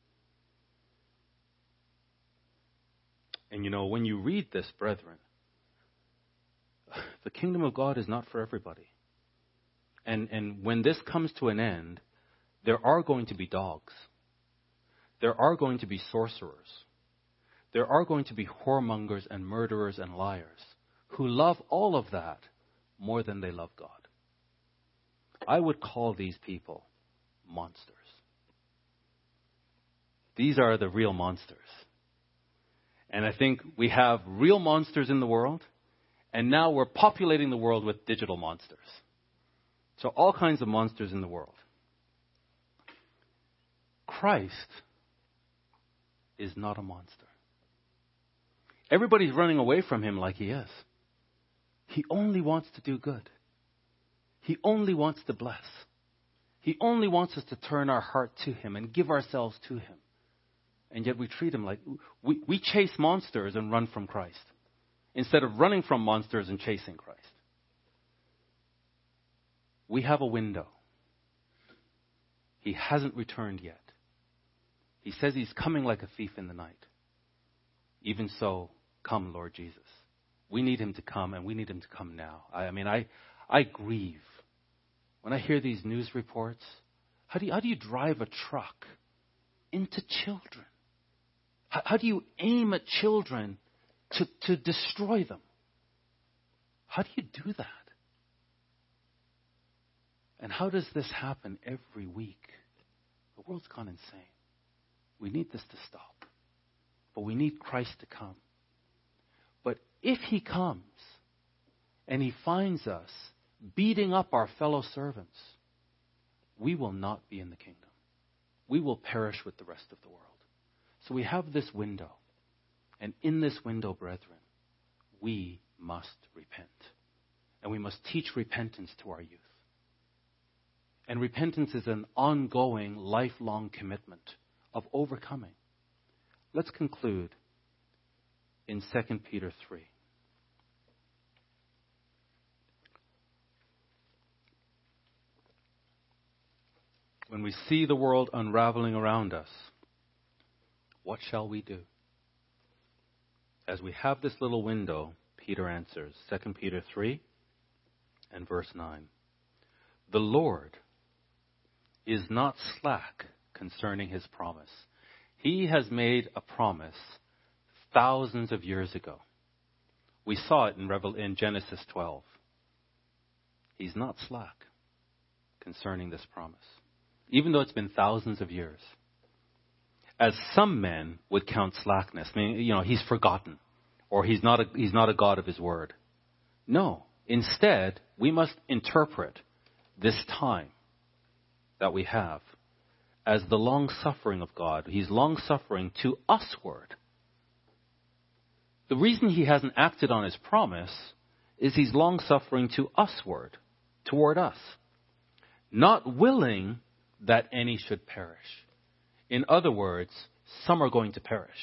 And you know, when you read this, brethren, the kingdom of God is not for everybody. And when this comes to an end, there are going to be dogs. There are going to be sorcerers. There are going to be whoremongers and murderers and liars who love all of that more than they love God. I would call these people monsters. These are the real monsters. And I think we have real monsters in the world, and now we're populating the world with digital monsters. So all kinds of monsters in the world. Christ is not a monster. Everybody's running away from him like he is. He only wants to do good. He only wants to bless. He only wants us to turn our heart to him and give ourselves to him. And yet we treat him like we chase monsters and run from Christ instead of running from monsters and chasing Christ. We have a window. He hasn't returned yet. He says he's coming like a thief in the night. Even so, come, Lord Jesus. We need him to come, and we need him to come now. I grieve when I hear these news reports. How do you drive a truck into children? How do you aim at children to destroy them? How do you do that? And how does this happen every week? The world's gone insane. We need this to stop. But we need Christ to come. But if he comes and he finds us beating up our fellow servants, we will not be in the kingdom. We will perish with the rest of the world. So we have this window. And in this window, brethren, we must repent. And we must teach repentance to our youth. And repentance is an ongoing, lifelong commitment of overcoming. Let's conclude in 2 Peter 3. When we see the world unraveling around us, what shall we do? As we have this little window, Peter answers, 2 Peter 3 and verse 9. The Lord is not slack concerning his promise. He has made a promise thousands of years ago. We saw it in Genesis 12. He's not slack concerning this promise, even though it's been thousands of years. As some men would count slackness, I mean, he's forgotten, or he's not a God of his word. No. Instead, we must interpret this time that we have as the long-suffering of God. He's long-suffering to usward. The reason he hasn't acted on his promise is he's long-suffering to usward, toward us, not willing that any should perish. In other words, some are going to perish.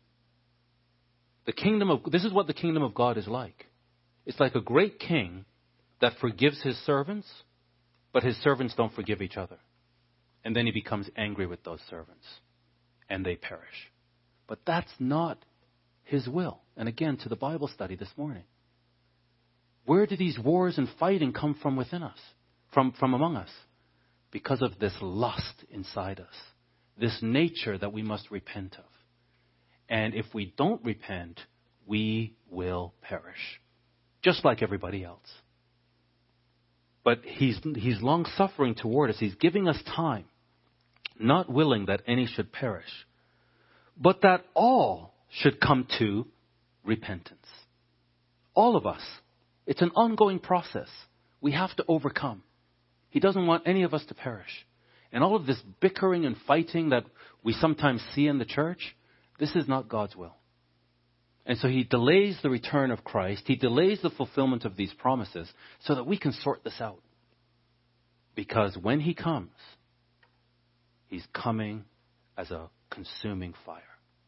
This is what the kingdom of God is like. It's like a great king that forgives his servants, but his servants don't forgive each other. And then he becomes angry with those servants. and they perish. But that's not his will. And again, to the Bible study this morning. Where do these wars and fighting come from within us, from among us? Because of this lust inside us, this nature that we must repent of. And if we don't repent, we will perish, just like everybody else. But he's long-suffering toward us. He's giving us time, not willing that any should perish, but that all should come to repentance. All of us. It's an ongoing process. We have to overcome. He doesn't want any of us to perish. And all of this bickering and fighting that we sometimes see in the church, this is not God's will. And so he delays the return of Christ. He delays the fulfillment of these promises so that we can sort this out. Because when he comes, he's coming as a consuming fire.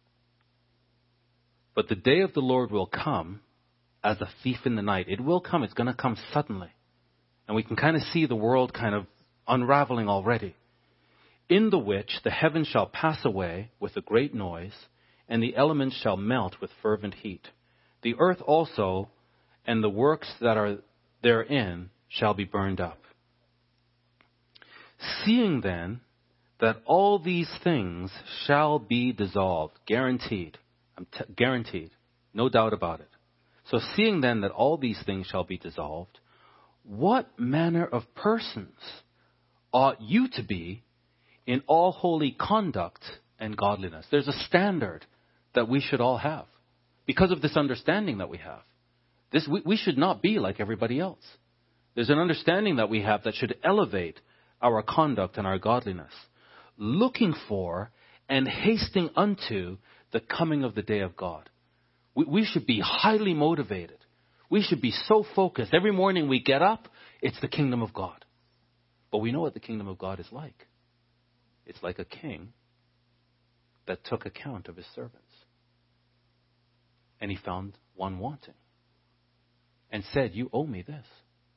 But the day of the Lord will come as a thief in the night. It will come. It's going to come suddenly. And we can kind of see the world kind of unraveling already. In the which the heavens shall pass away with a great noise, and the elements shall melt with fervent heat. The earth also and the works that are therein shall be burned up. Seeing then that all these things shall be dissolved, guaranteed, guaranteed, no doubt about it. So seeing then that all these things shall be dissolved, what manner of persons ought you to be in all holy conduct and godliness? There's a standard that we should all have because of this understanding that we have. We should not be like everybody else. There's an understanding that we have that should elevate our conduct and our godliness, looking for and hasting unto the coming of the day of God. We should be highly motivated. We should be so focused. Every morning we get up, it's the kingdom of God. But we know what the kingdom of God is like. It's like a king that took account of his servants. And he found one wanting and said, "You owe me this."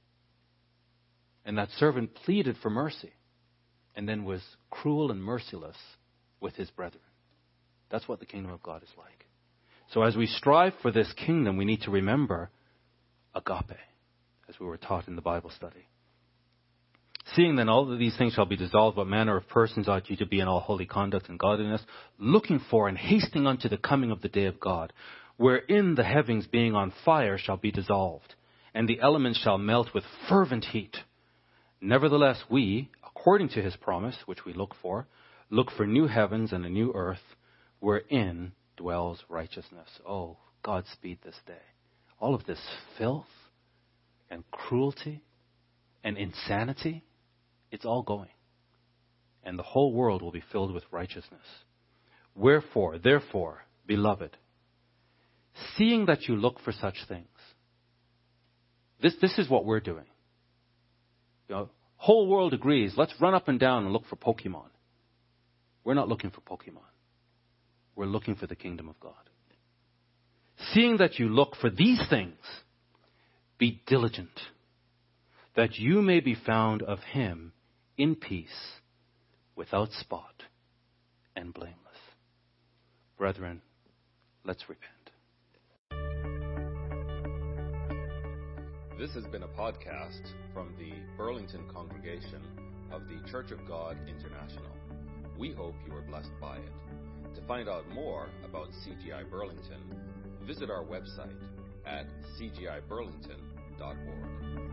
And that servant pleaded for mercy and then was cruel and merciless with his brethren. That's what the kingdom of God is like. So as we strive for this kingdom, we need to remember agape, as we were taught in the Bible study. Seeing then all of these things shall be dissolved, what manner of persons ought you to be in all holy conduct and godliness, looking for and hasting unto the coming of the day of God, wherein the heavens being on fire shall be dissolved, and the elements shall melt with fervent heat. Nevertheless, we, according to his promise, which we look for new heavens and a new earth, wherein dwells righteousness. Oh, Godspeed this day. All of this filth and cruelty and insanity, it's all going. And the whole world will be filled with righteousness. Wherefore, therefore, beloved, seeing that you look for such things, this is what we're doing. Whole world agrees, let's run up and down and look for Pokemon. We're not looking for Pokemon. We're looking for the kingdom of God. Seeing that you look for these things, be diligent, that you may be found of him in peace, without spot and blameless. Brethren, let's repent. This has been a podcast from the Burlington congregation of the Church of God International. We hope you were blessed by it. To find out more about CGI Burlington, visit our website at cgiburlington.org.